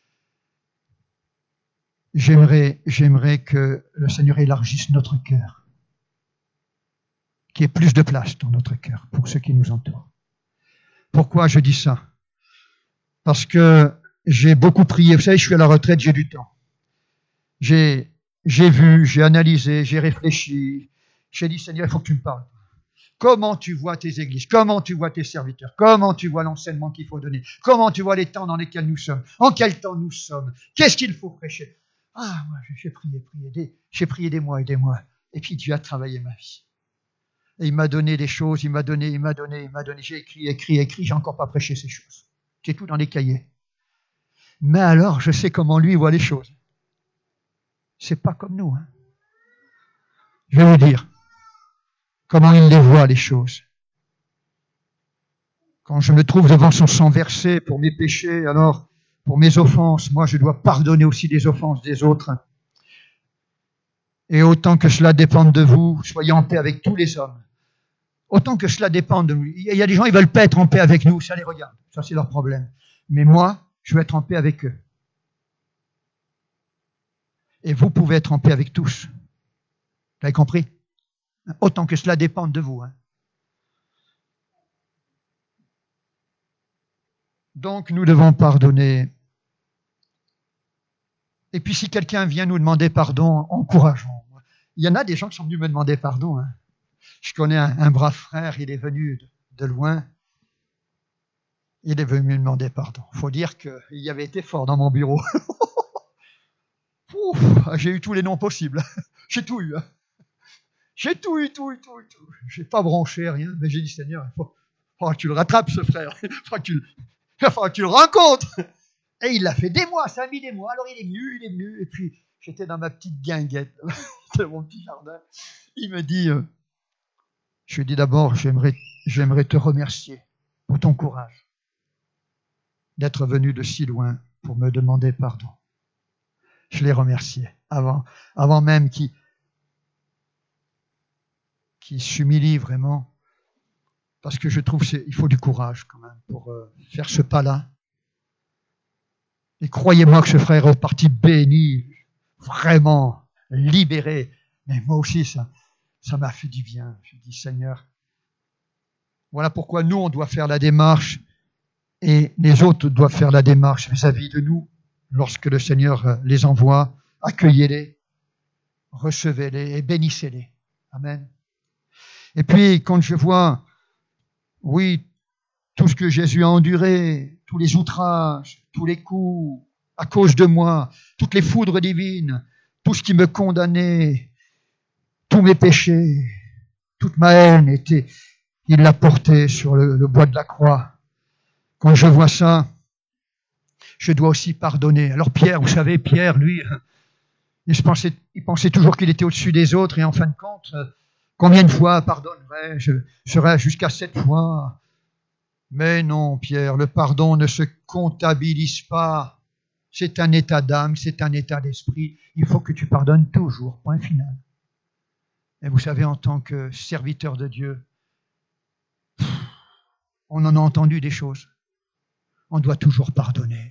[SPEAKER 1] J'aimerais que le Seigneur élargisse notre cœur, qu'il y ait plus de place dans notre cœur pour ceux qui nous entourent. Pourquoi je dis ça? Parce que j'ai beaucoup prié. Vous savez, je suis à la retraite, j'ai du temps. J'ai vu, j'ai analysé, j'ai réfléchi. J'ai dit, Seigneur, il faut que tu me parles. Comment tu vois tes églises? Comment tu vois tes serviteurs? Comment tu vois l'enseignement qu'il faut donner? Comment tu vois les temps dans lesquels nous sommes? En quel temps nous sommes? Qu'est-ce qu'il faut prêcher? Ah, moi, j'ai prié des mois et des mois. Et puis Dieu a travaillé ma vie. Et il m'a donné des choses, il m'a donné. J'ai écrit, j'ai encore pas prêché ces choses. J'ai tout dans les cahiers. Mais alors, je sais comment lui voit les choses. C'est pas comme nous. Hein. Je vais vous dire comment il les voit, les choses. Quand je me trouve devant son sang versé pour mes péchés, alors, pour mes offenses, moi, je dois pardonner aussi des offenses des autres. Et autant que cela dépende de vous, soyez en paix avec tous les hommes. Autant que cela dépende de vous. Il y a des gens, ils veulent pas être en paix avec nous, ça les regarde. Ça, c'est leur problème. Mais moi, je veux être en paix avec eux. Et vous pouvez être en paix avec tous. Vous avez compris? Autant que cela dépende de vous. Hein. Donc nous devons pardonner. Et puis si quelqu'un vient nous demander pardon, encourageons. Il y en a des gens qui sont venus me demander pardon. Hein. Je connais un brave frère, il est venu de loin. Il est venu me demander pardon. Il faut dire qu'il y avait été fort dans mon bureau. Ouf, j'ai eu tous les noms possibles. J'ai tout eu. Hein. J'ai tout eu. J'ai pas bronché, rien. Mais j'ai dit, Seigneur, il faut que tu le rattrapes, ce frère. Il faut que tu le rencontres. Et il l'a fait des mois, ça a mis des mois. Alors il est venu. Et puis j'étais dans ma petite guinguette, dans mon petit jardin. Il me dit, je lui dis d'abord, j'aimerais te remercier pour ton courage d'être venu de si loin pour me demander pardon. Je l'ai remercié avant même qu'il s'humilie vraiment, parce que je trouve qu'il faut du courage quand même pour faire ce pas-là. Et croyez-moi que ce frère est parti béni, vraiment libéré. Mais moi aussi, ça m'a fait du bien. Je dis, Seigneur, voilà pourquoi nous, on doit faire la démarche et les autres doivent faire la démarche vis-à-vis de nous. Lorsque le Seigneur les envoie, accueillez-les, recevez-les et bénissez-les. Amen. Et puis, quand je vois, oui, tout ce que Jésus a enduré, tous les outrages, tous les coups, à cause de moi, toutes les foudres divines, tout ce qui me condamnait, tous mes péchés, toute ma haine il l'a porté sur le bois de la croix. Quand je vois ça, je dois aussi pardonner. Alors Pierre, vous savez, Pierre, lui, il pensait toujours qu'il était au-dessus des autres, et en fin de compte, combien de fois pardonnerai-je? Je serai jusqu'à 7 fois. Mais non, Pierre, le pardon ne se comptabilise pas. C'est un état d'âme, c'est un état d'esprit. Il faut que tu pardonnes toujours, point final. Et vous savez, en tant que serviteur de Dieu, on en a entendu des choses. On doit toujours pardonner.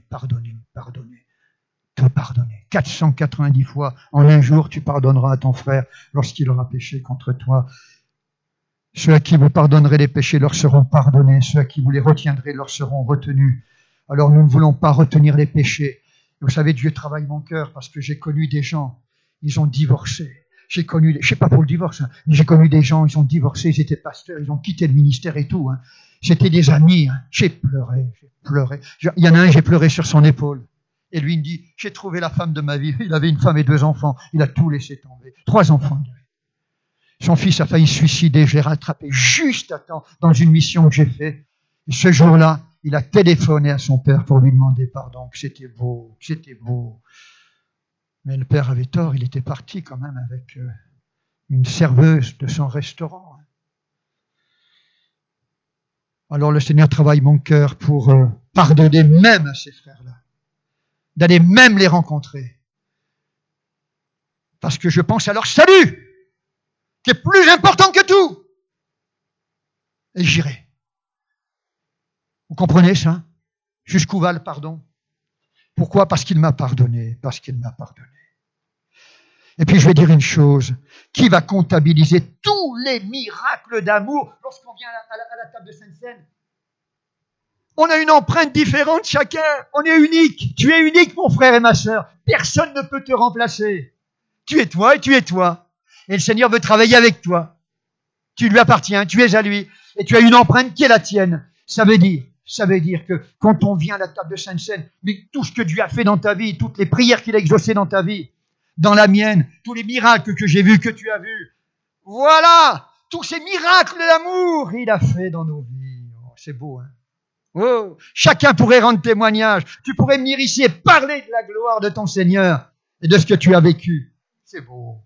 [SPEAKER 1] Te pardonner. 490 fois en un jour, tu pardonneras à ton frère lorsqu'il aura péché contre toi. Ceux à qui vous pardonnerez les péchés leur seront pardonnés. Ceux à qui vous les retiendrez leur seront retenus. Alors nous ne voulons pas retenir les péchés. Vous savez, Dieu travaille mon cœur parce que j'ai connu des gens, ils ont divorcé. Je sais pas pour le divorce, hein, mais j'ai connu des gens, ils ont divorcé, ils étaient pasteurs, ils ont quitté le ministère et tout. Hein. C'était des amis, hein. J'ai pleuré. Il y en a un, j'ai pleuré sur son épaule. Et lui, il me dit, j'ai trouvé la femme de ma vie. Il avait une femme et 2 enfants. Il a tout laissé tomber. 3 enfants. Son fils a failli se suicider. Je l'ai rattrapé juste à temps dans une mission que j'ai faite. Et ce jour-là, il a téléphoné à son père pour lui demander pardon. Que c'était beau. Mais le père avait tort. Il était parti quand même avec une serveuse de son restaurant. Alors le Seigneur travaille mon cœur pour pardonner même à ces frères-là. D'aller même les rencontrer. Parce que je pense à leur salut, qui est plus important que tout. Et j'irai. Vous comprenez ça? Jusqu'où va le pardon? Pourquoi? Parce qu'il m'a pardonné. Et puis je vais dire une chose. Qui va comptabiliser tous les miracles d'amour lorsqu'on vient à la table de Sainte-Seine? On a une empreinte différente chacun. On est unique. Tu es unique, mon frère et ma sœur. Personne ne peut te remplacer. Tu es toi et tu es toi. Et le Seigneur veut travailler avec toi. Tu lui appartiens, tu es à lui. Et tu as une empreinte qui est la tienne. Ça veut dire que quand on vient à la table de Sainte-Seine, mais tout ce que Dieu a fait dans ta vie, toutes les prières qu'il a exaucées dans ta vie, dans la mienne, tous les miracles que j'ai vus, que tu as vus, voilà, tous ces miracles d'amour, il a fait dans nos vies. Oh, c'est beau, hein? Oh, chacun pourrait rendre témoignage. Tu pourrais venir ici et parler de la gloire de ton Seigneur et de ce que tu as vécu. C'est beau.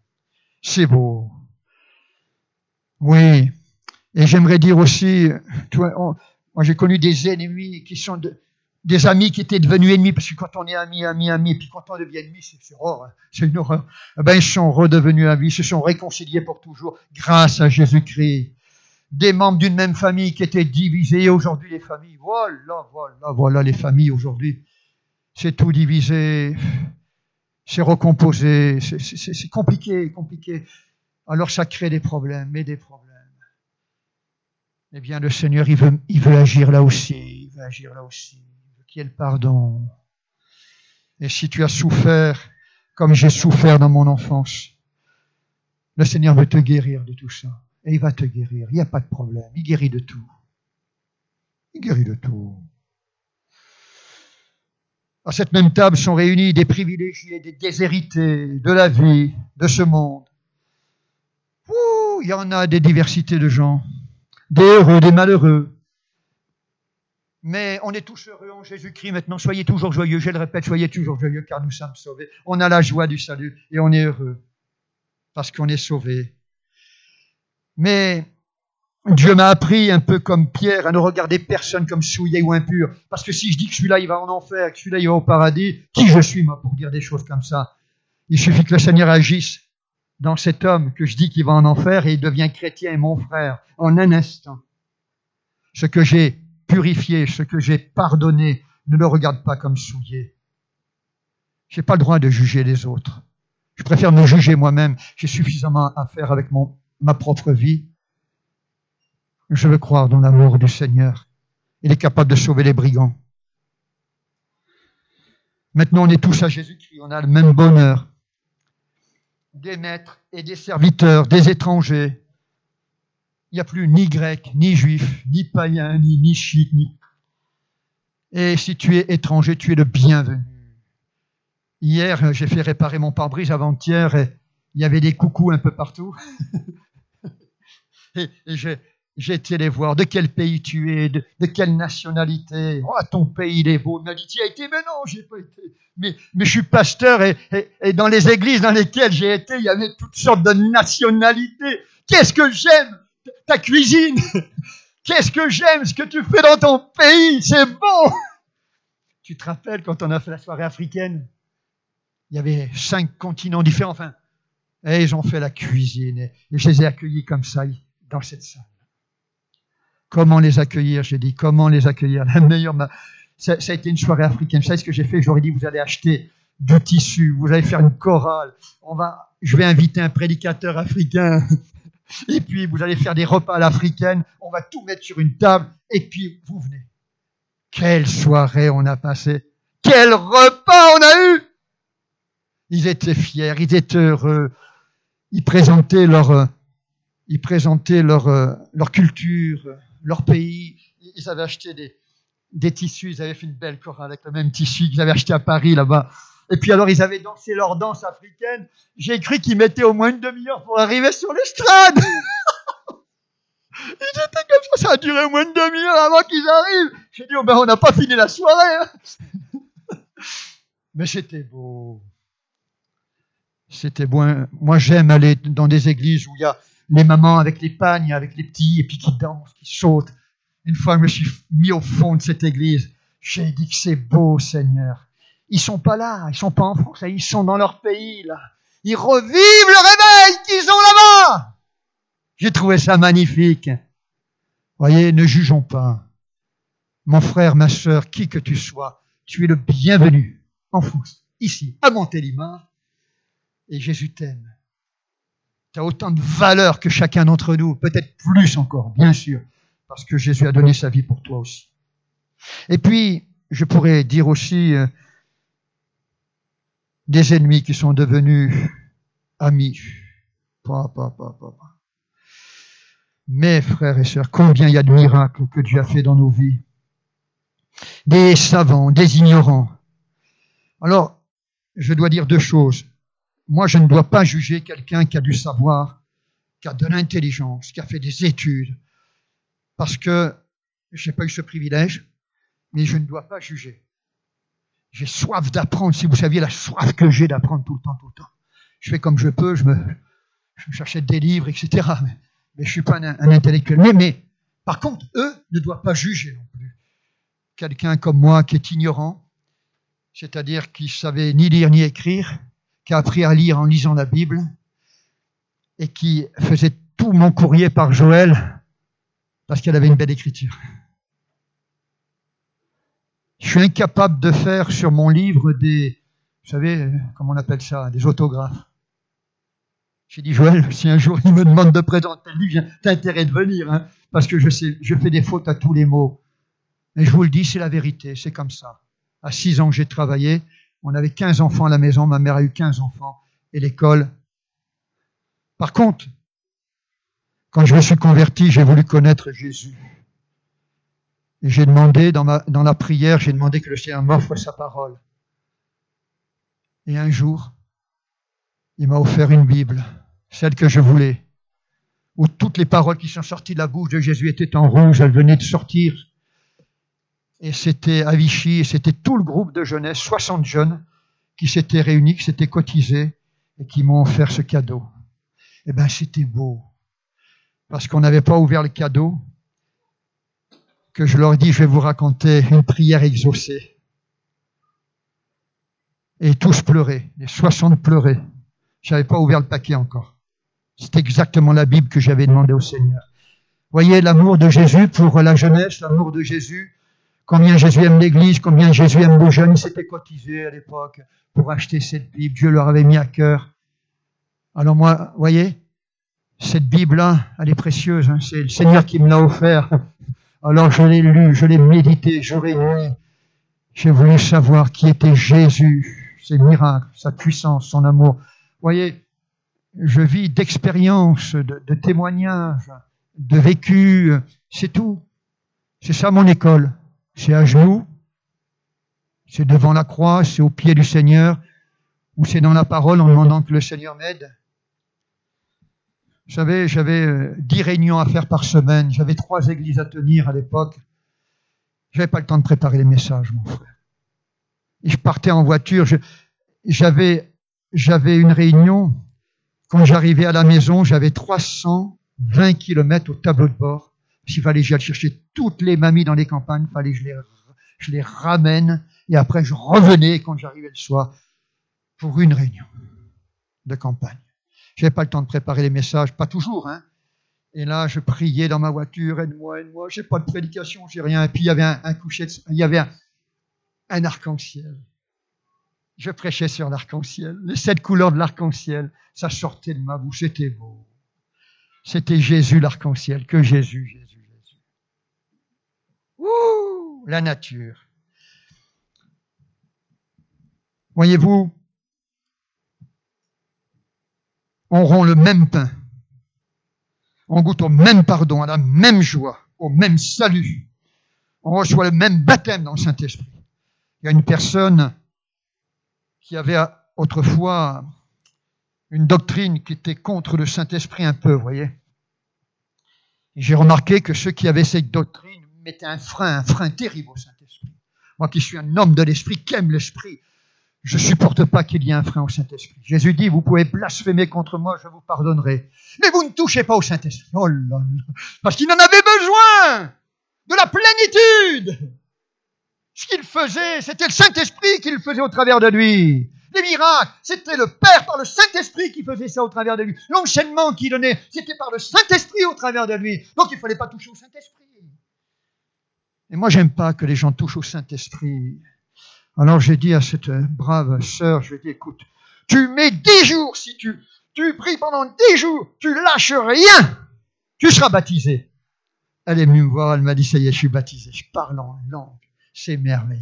[SPEAKER 1] Oui. Et j'aimerais dire aussi, moi j'ai connu des ennemis qui sont des amis qui étaient devenus ennemis, parce que quand on est ami, puis quand on devient ennemi, c'est une horreur. Ben, ils sont redevenus amis, se sont réconciliés pour toujours grâce à Jésus-Christ. Des membres d'une même famille qui étaient divisés, et aujourd'hui les familles, voilà les familles aujourd'hui. C'est tout divisé, c'est recomposé, c'est compliqué. Alors ça crée des problèmes. Eh bien le Seigneur, il veut agir là aussi, qui est le pardon. Et si tu as souffert comme j'ai souffert dans mon enfance, le Seigneur veut te guérir de tout ça. Et il va te guérir. Il n'y a pas de problème. Il guérit de tout. Il guérit de tout. À cette même table sont réunis des privilégiés, des déshérités de la vie, de ce monde. Ouh, il y en a des diversités de gens, des heureux, des malheureux. Mais on est tous heureux en Jésus-Christ maintenant. Soyez toujours joyeux. Je le répète, soyez toujours joyeux car nous sommes sauvés. On a la joie du salut et on est heureux parce qu'on est sauvés. Mais Dieu m'a appris, un peu comme Pierre, à ne regarder personne comme souillé ou impur. Parce que si je dis que celui-là, il va en enfer, que celui-là, il va au paradis, qui je suis, moi, pour dire des choses comme ça? Il suffit que le Seigneur agisse dans cet homme que je dis qu'il va en enfer et il devient chrétien et mon frère en un instant. Ce que j'ai purifié, ce que j'ai pardonné, ne le regarde pas comme souillé. Je n'ai pas le droit de juger les autres. Je préfère me juger moi-même. J'ai suffisamment à faire avec ma propre vie. Je veux croire dans l'amour du Seigneur. Il est capable de sauver les brigands. Maintenant, on est tous à Jésus-Christ. On a le même bonheur. Des maîtres et des serviteurs, des étrangers. Il n'y a plus ni grec, ni juif, ni païen, ni chiite, Et si tu es étranger, tu es le bienvenu. Hier, j'ai fait réparer mon pare-brise avant-hier et il y avait des coucous un peu partout. et j'ai été les voir. De quel pays tu es? De quelle nationalité? Oh, ton pays, il est beau. Il m'a dit, tu y as été? Mais non, j'ai pas été. Mais je suis pasteur et dans les églises dans lesquelles j'ai été, il y avait toutes sortes de nationalités. Qu'est-ce que j'aime ta cuisine? Qu'est-ce que j'aime ce que tu fais dans ton pays? C'est bon! Tu te rappelles quand on a fait la soirée africaine? Il y avait 5 continents différents. Enfin, et ils ont fait la cuisine et je les ai accueillis comme ça dans cette salle. Comment les accueillir? J'ai dit, comment les accueillir? La meilleure, ça a été une soirée africaine. Vous savez ce que j'ai fait? J'aurais dit, vous allez acheter du tissu, vous allez faire une chorale. Je vais inviter un prédicateur africain. Et puis, vous allez faire des repas à l'africaine. On va tout mettre sur une table. Et puis, vous venez. Quelle soirée on a passé. Quel repas on a eu! Ils étaient fiers, ils étaient heureux. Ils présentaient leur culture, leur pays. Ils avaient acheté des tissus, ils avaient fait une belle chorale avec le même tissu qu'ils avaient acheté à Paris là-bas. Et puis alors ils avaient dansé leur danse africaine. J'ai cru qu'ils mettaient au moins une demi-heure pour arriver sur l'estrade. Ils étaient comme ça a duré au moins une demi-heure avant qu'ils arrivent. J'ai dit, on n'a pas fini la soirée. Hein. Mais c'était beau. C'était beau. Moi j'aime aller dans des églises où il y a les mamans avec les pagnes, avec les petits, et puis qui dansent, qui sautent. Une fois, je me suis mis au fond de cette église. J'ai dit que c'est beau, Seigneur. Ils sont pas là, ils sont pas en France, ils sont dans leur pays, là. Ils revivent le réveil qu'ils ont là-bas. J'ai trouvé ça magnifique. Voyez, ne jugeons pas. Mon frère, ma sœur, qui que tu sois, tu es le bienvenu en France, ici, à Montélimar. Et Jésus t'aime. Tu as autant de valeur que chacun d'entre nous, peut-être plus encore, bien sûr, parce que Jésus a donné sa vie pour toi aussi. Et puis, je pourrais dire aussi des ennemis qui sont devenus amis. Mais, frères et sœurs, combien il y a de miracles que Dieu a fait dans nos vies. Des savants, des ignorants. Alors, je dois dire 2 choses. Moi, je ne dois pas juger quelqu'un qui a du savoir, qui a de l'intelligence, qui a fait des études, parce que je n'ai pas eu ce privilège, mais je ne dois pas juger. J'ai soif d'apprendre, si vous saviez la soif que j'ai d'apprendre tout le temps. Je fais comme je peux, je m'achète des livres, etc. Mais je ne suis pas un intellectuel. Mais par contre, eux ne doivent pas juger non plus. Quelqu'un comme moi qui est ignorant, c'est-à-dire qui ne savait ni lire ni écrire, qui a appris à lire en lisant la Bible et qui faisait tout mon courrier par Joël parce qu'elle avait une belle écriture. Je suis incapable de faire sur mon livre vous savez, comment on appelle ça, des autographes. J'ai dit, Joël, si un jour il me demande de présenter le livre, t'as intérêt de venir, hein, parce que je fais des fautes à tous les mots. Et je vous le dis, c'est la vérité, c'est comme ça. À 6 ans, j'ai travaillé. On avait 15 enfants à la maison. Ma mère a eu 15 enfants. Et l'école. Par contre, quand je me suis converti, j'ai voulu connaître Jésus. Et j'ai demandé, dans la prière, j'ai demandé que le Seigneur m'offre sa parole. Et un jour, il m'a offert une Bible, celle que je voulais, où toutes les paroles qui sont sorties de la bouche de Jésus étaient en rouge, elles venaient de sortir. Et c'était à Vichy, et c'était tout le groupe de jeunesse, 60 jeunes, qui s'étaient réunis, qui s'étaient cotisés, et qui m'ont offert ce cadeau. Eh bien, c'était beau. Parce qu'on n'avait pas ouvert le cadeau, que je leur ai dit, je vais vous raconter une prière exaucée. Et tous pleuraient, les 60 pleuraient. Je n'avais pas ouvert le paquet encore. C'était exactement la Bible que j'avais demandé au Seigneur. Voyez l'amour de Jésus pour la jeunesse, l'amour de Jésus, combien Jésus aime l'Église, combien Jésus aime les jeunes. Ils s'étaient cotisés à l'époque pour acheter cette Bible. Dieu leur avait mis à cœur. Alors moi, voyez, cette Bible-là, elle est précieuse. Hein, c'est le Seigneur qui me l'a offert. Alors je l'ai lu, je l'ai médité jour et nuit. J'ai voulu savoir qui était Jésus, ses miracles, sa puissance, son amour. Voyez, je vis d'expériences, de témoignages, de vécu, c'est tout. C'est ça mon école. C'est à genoux, c'est devant la croix, c'est au pied du Seigneur, ou c'est dans la parole en demandant que le Seigneur m'aide. Vous savez, j'avais 10 réunions à faire par semaine, j'avais 3 églises à tenir à l'époque. Je n'avais pas le temps de préparer les messages, mon frère. Et je partais en voiture, j'avais une réunion. Quand j'arrivais à la maison, j'avais 320 kilomètres au tableau de bord. S'il fallait que j'aille chercher toutes les mamies dans les campagnes, il fallait que je les ramène. Et après, je revenais quand j'arrivais le soir pour une réunion de campagne. Je n'avais pas le temps de préparer les messages, pas toujours. Hein. Et là, je priais dans ma voiture, aide-moi, j'ai pas de prédication, j'ai rien. Et puis, il y avait un coucher, il y avait un arc-en-ciel. Je prêchais sur l'arc-en-ciel. Les 7 couleurs de l'arc-en-ciel, ça sortait de ma bouche, c'était beau. C'était Jésus l'arc-en-ciel, que Jésus. Ouh, la nature. Voyez-vous, on rompt le même pain. On goûte au même pardon, à la même joie, au même salut. On reçoit le même baptême dans le Saint-Esprit. Il y a une personne qui avait autrefois une doctrine qui était contre le Saint-Esprit un peu, vous voyez. Et j'ai remarqué que ceux qui avaient cette doctrine mettaient un frein terrible au Saint-Esprit. Moi qui suis un homme de l'Esprit, qui aime l'Esprit, je ne supporte pas qu'il y ait un frein au Saint-Esprit. Jésus dit, vous pouvez blasphémer contre moi, je vous pardonnerai. Mais vous ne touchez pas au Saint-Esprit. Oh là là, parce qu'il en avait besoin de la plénitude. Ce qu'il faisait, c'était le Saint-Esprit qui le faisait au travers de lui. Les miracles, c'était le Père par le Saint-Esprit qui faisait ça au travers de lui. L'enchaînement qu'il donnait, c'était par le Saint-Esprit au travers de lui. Donc il ne fallait pas toucher au Saint-Esprit. Et moi, j'aime pas que les gens touchent au Saint-Esprit. Alors j'ai dit à cette brave sœur, je lui ai dit, écoute, tu mets 10 jours, si tu pries pendant 10 jours, tu lâches rien, tu seras baptisé. Elle est venue me voir, elle m'a dit, ça y est, je suis baptisé, je parle en langue, c'est merveilleux.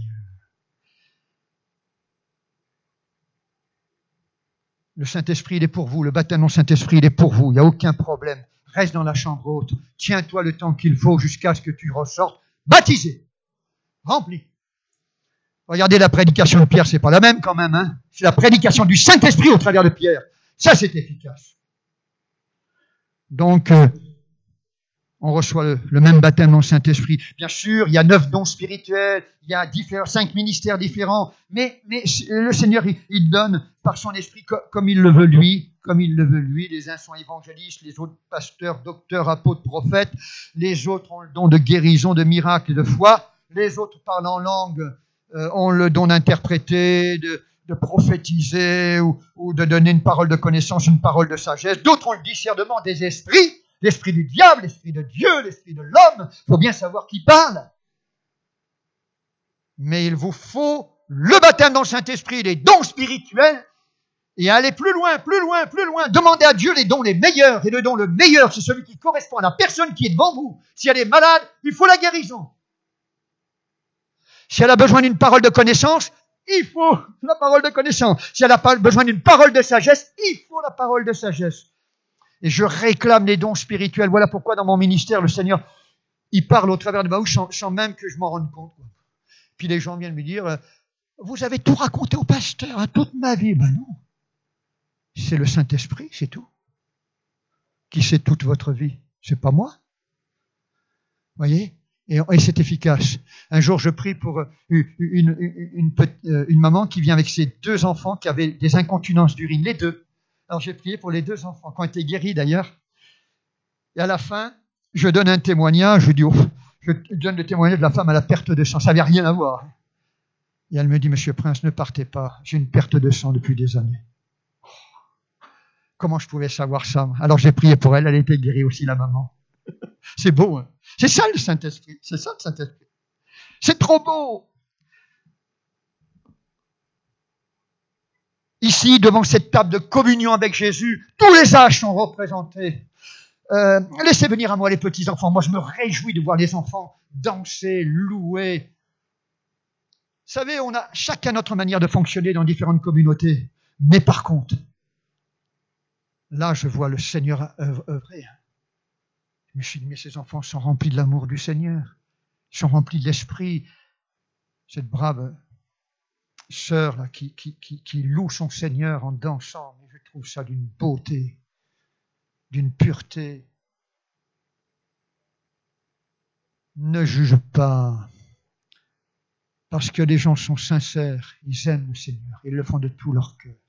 [SPEAKER 1] Le Saint-Esprit, il est pour vous, le baptême au Saint-Esprit, il est pour vous, il n'y a aucun problème. Reste dans la chambre haute, tiens-toi le temps qu'il faut jusqu'à ce que tu ressortes, baptisé, rempli. Regardez la prédication de Pierre, c'est pas la même quand même, hein. C'est la prédication du Saint-Esprit au travers de Pierre. Ça, c'est efficace. Donc, on reçoit le même baptême dans le Saint-Esprit. Bien sûr, il y a 9 dons spirituels, il y a 5 ministères différents, mais le Seigneur, il donne par son esprit comme il le veut lui, Les uns sont évangélistes, les autres pasteurs, docteurs, apôtres, prophètes, les autres ont le don de guérison, de miracle et de foi, les autres parlent en langue, ont le don d'interpréter, de prophétiser ou de donner une parole de connaissance, une parole de sagesse. D'autres ont le discernement des esprits, l'esprit du diable, l'esprit de Dieu, l'esprit de l'homme. Il faut bien savoir qui parle. Mais il vous faut le baptême dans le Saint-Esprit, les dons spirituels, et aller plus loin. Demandez à Dieu les dons les meilleurs. Et le don le meilleur, c'est celui qui correspond à la personne qui est devant vous. Si elle est malade, il faut la guérison. Si elle a besoin d'une parole de connaissance, il faut la parole de connaissance. Si elle a besoin d'une parole de sagesse, il faut la parole de sagesse. Et je réclame les dons spirituels. Voilà pourquoi dans mon ministère, le Seigneur, il parle au travers de ma bouche sans même que je m'en rende compte. Puis les gens viennent me dire, vous avez tout raconté au pasteur, toute ma vie. Ben non. C'est le Saint-Esprit, c'est tout. Qui sait toute votre vie? C'est pas moi. Voyez? Et c'est efficace. Un jour, je prie pour une maman qui vient avec ses 2 enfants qui avaient des incontinences d'urine, les 2. Alors j'ai prié pour les 2 enfants, qui ont été guéris d'ailleurs. Et à la fin, je donne un témoignage, je dis, je donne le témoignage de la femme à la perte de sang. Ça n'avait rien à voir. Et elle me dit, Monsieur Prince, ne partez pas. J'ai une perte de sang depuis des années. Comment je pouvais savoir ça? Alors j'ai prié pour elle, elle était guérie aussi, la maman. C'est beau, hein? C'est ça le Saint-Esprit. C'est ça le Saint-Esprit. C'est trop beau. Ici, devant cette table de communion avec Jésus, tous les âges sont représentés. Laissez venir à moi les petits-enfants. Moi, je me réjouis de voir les enfants danser, louer. Vous savez, on a chacun notre manière de fonctionner dans différentes communautés. Mais par contre, là, je vois le Seigneur œuvrer. Je me suis dit, mais ces enfants sont remplis de l'amour du Seigneur. Ils sont remplis de l'esprit. Cette brave sœur là, qui loue son Seigneur en dansant. Mais je trouve ça d'une beauté, d'une pureté. Ne juge pas. Parce que les gens sont sincères. Ils aiment le Seigneur. Ils le font de tout leur cœur.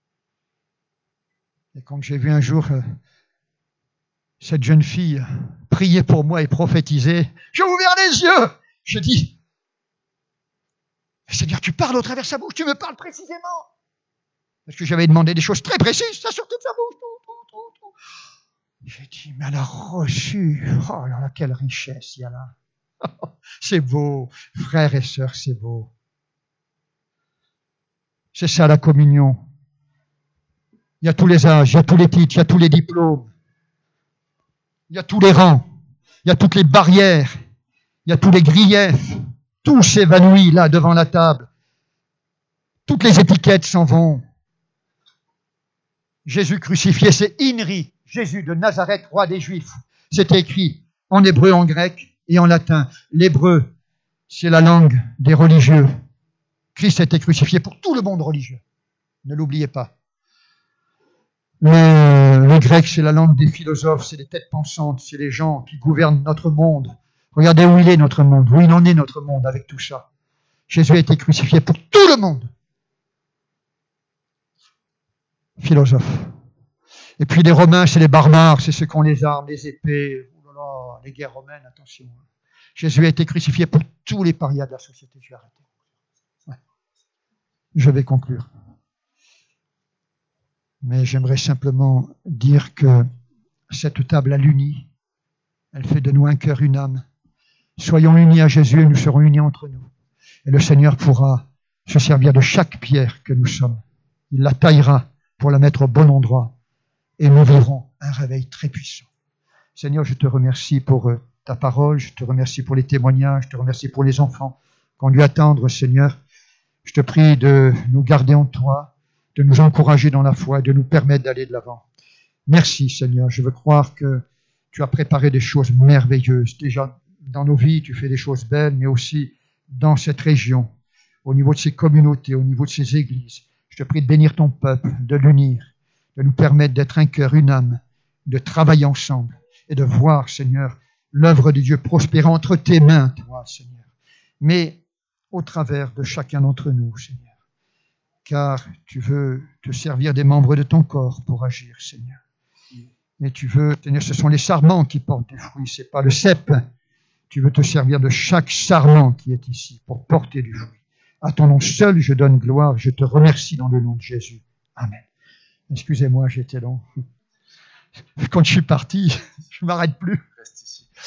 [SPEAKER 1] Et quand j'ai vu un jour cette jeune fille prier pour moi et prophétiser, j'ai ouvert les yeux. Je dis, Seigneur, tu parles au travers de sa bouche, tu me parles précisément. Parce que j'avais demandé des choses très précises, ça sortait de sa bouche. Tout. J'ai dit, mais elle a reçu. Oh là là, quelle richesse il y a là. C'est beau, frères et sœurs, c'est beau. C'est ça la communion. Il y a tous les âges, il y a tous les titres, il y a tous les diplômes. Il y a tous les rangs, il y a toutes les barrières, il y a tous les griefs. Tout s'évanouit là devant la table. Toutes les étiquettes s'en vont. Jésus crucifié, c'est Inri, Jésus de Nazareth, roi des Juifs. C'est écrit en hébreu, en grec et en latin. L'hébreu, c'est la langue des religieux. Christ a été crucifié pour tout le monde religieux. Ne l'oubliez pas. Le grec, c'est la langue des philosophes, c'est les têtes pensantes, c'est les gens qui gouvernent notre monde. Regardez où il est notre monde, où il en est notre monde avec tout ça. Jésus a été crucifié pour tout le monde. Philosophe. Et puis les Romains, c'est les barbares, c'est ceux qui ont les armes, les épées, oh là là, les guerres romaines, attention. Jésus a été crucifié pour tous les parias de la société. Je vais arrêter. Ouais. Je vais conclure. Mais j'aimerais simplement dire que cette table à l'uni, elle fait de nous un cœur, une âme. Soyons unis à Jésus et nous serons unis entre nous. Et le Seigneur pourra se servir de chaque pierre que nous sommes. Il la taillera pour la mettre au bon endroit. Et nous verrons un réveil très puissant. Seigneur, je te remercie pour ta parole, je te remercie pour les témoignages, je te remercie pour les enfants qu'on dû attendre, Seigneur. Je te prie de nous garder en toi, de nous encourager dans la foi, de nous permettre d'aller de l'avant. Merci, Seigneur. Je veux croire que tu as préparé des choses merveilleuses. Déjà, dans nos vies, tu fais des choses belles, mais aussi dans cette région, au niveau de ces communautés, au niveau de ces églises. Je te prie de bénir ton peuple, de l'unir, de nous permettre d'être un cœur, une âme, de travailler ensemble et de voir, Seigneur, l'œuvre de Dieu prospérer entre tes mains, toi, Seigneur. Mais au travers de chacun d'entre nous, Seigneur. Car tu veux te servir des membres de ton corps pour agir, Seigneur. Mais tu veux, Seigneur, ce sont les sarments qui portent du fruit, c'est pas le cep. Tu veux te servir de chaque sarment qui est ici pour porter du fruit. À ton nom seul, je donne gloire, je te remercie dans le nom de Jésus. Amen. Excusez-moi, j'étais long. Quand je suis parti, je ne m'arrête plus.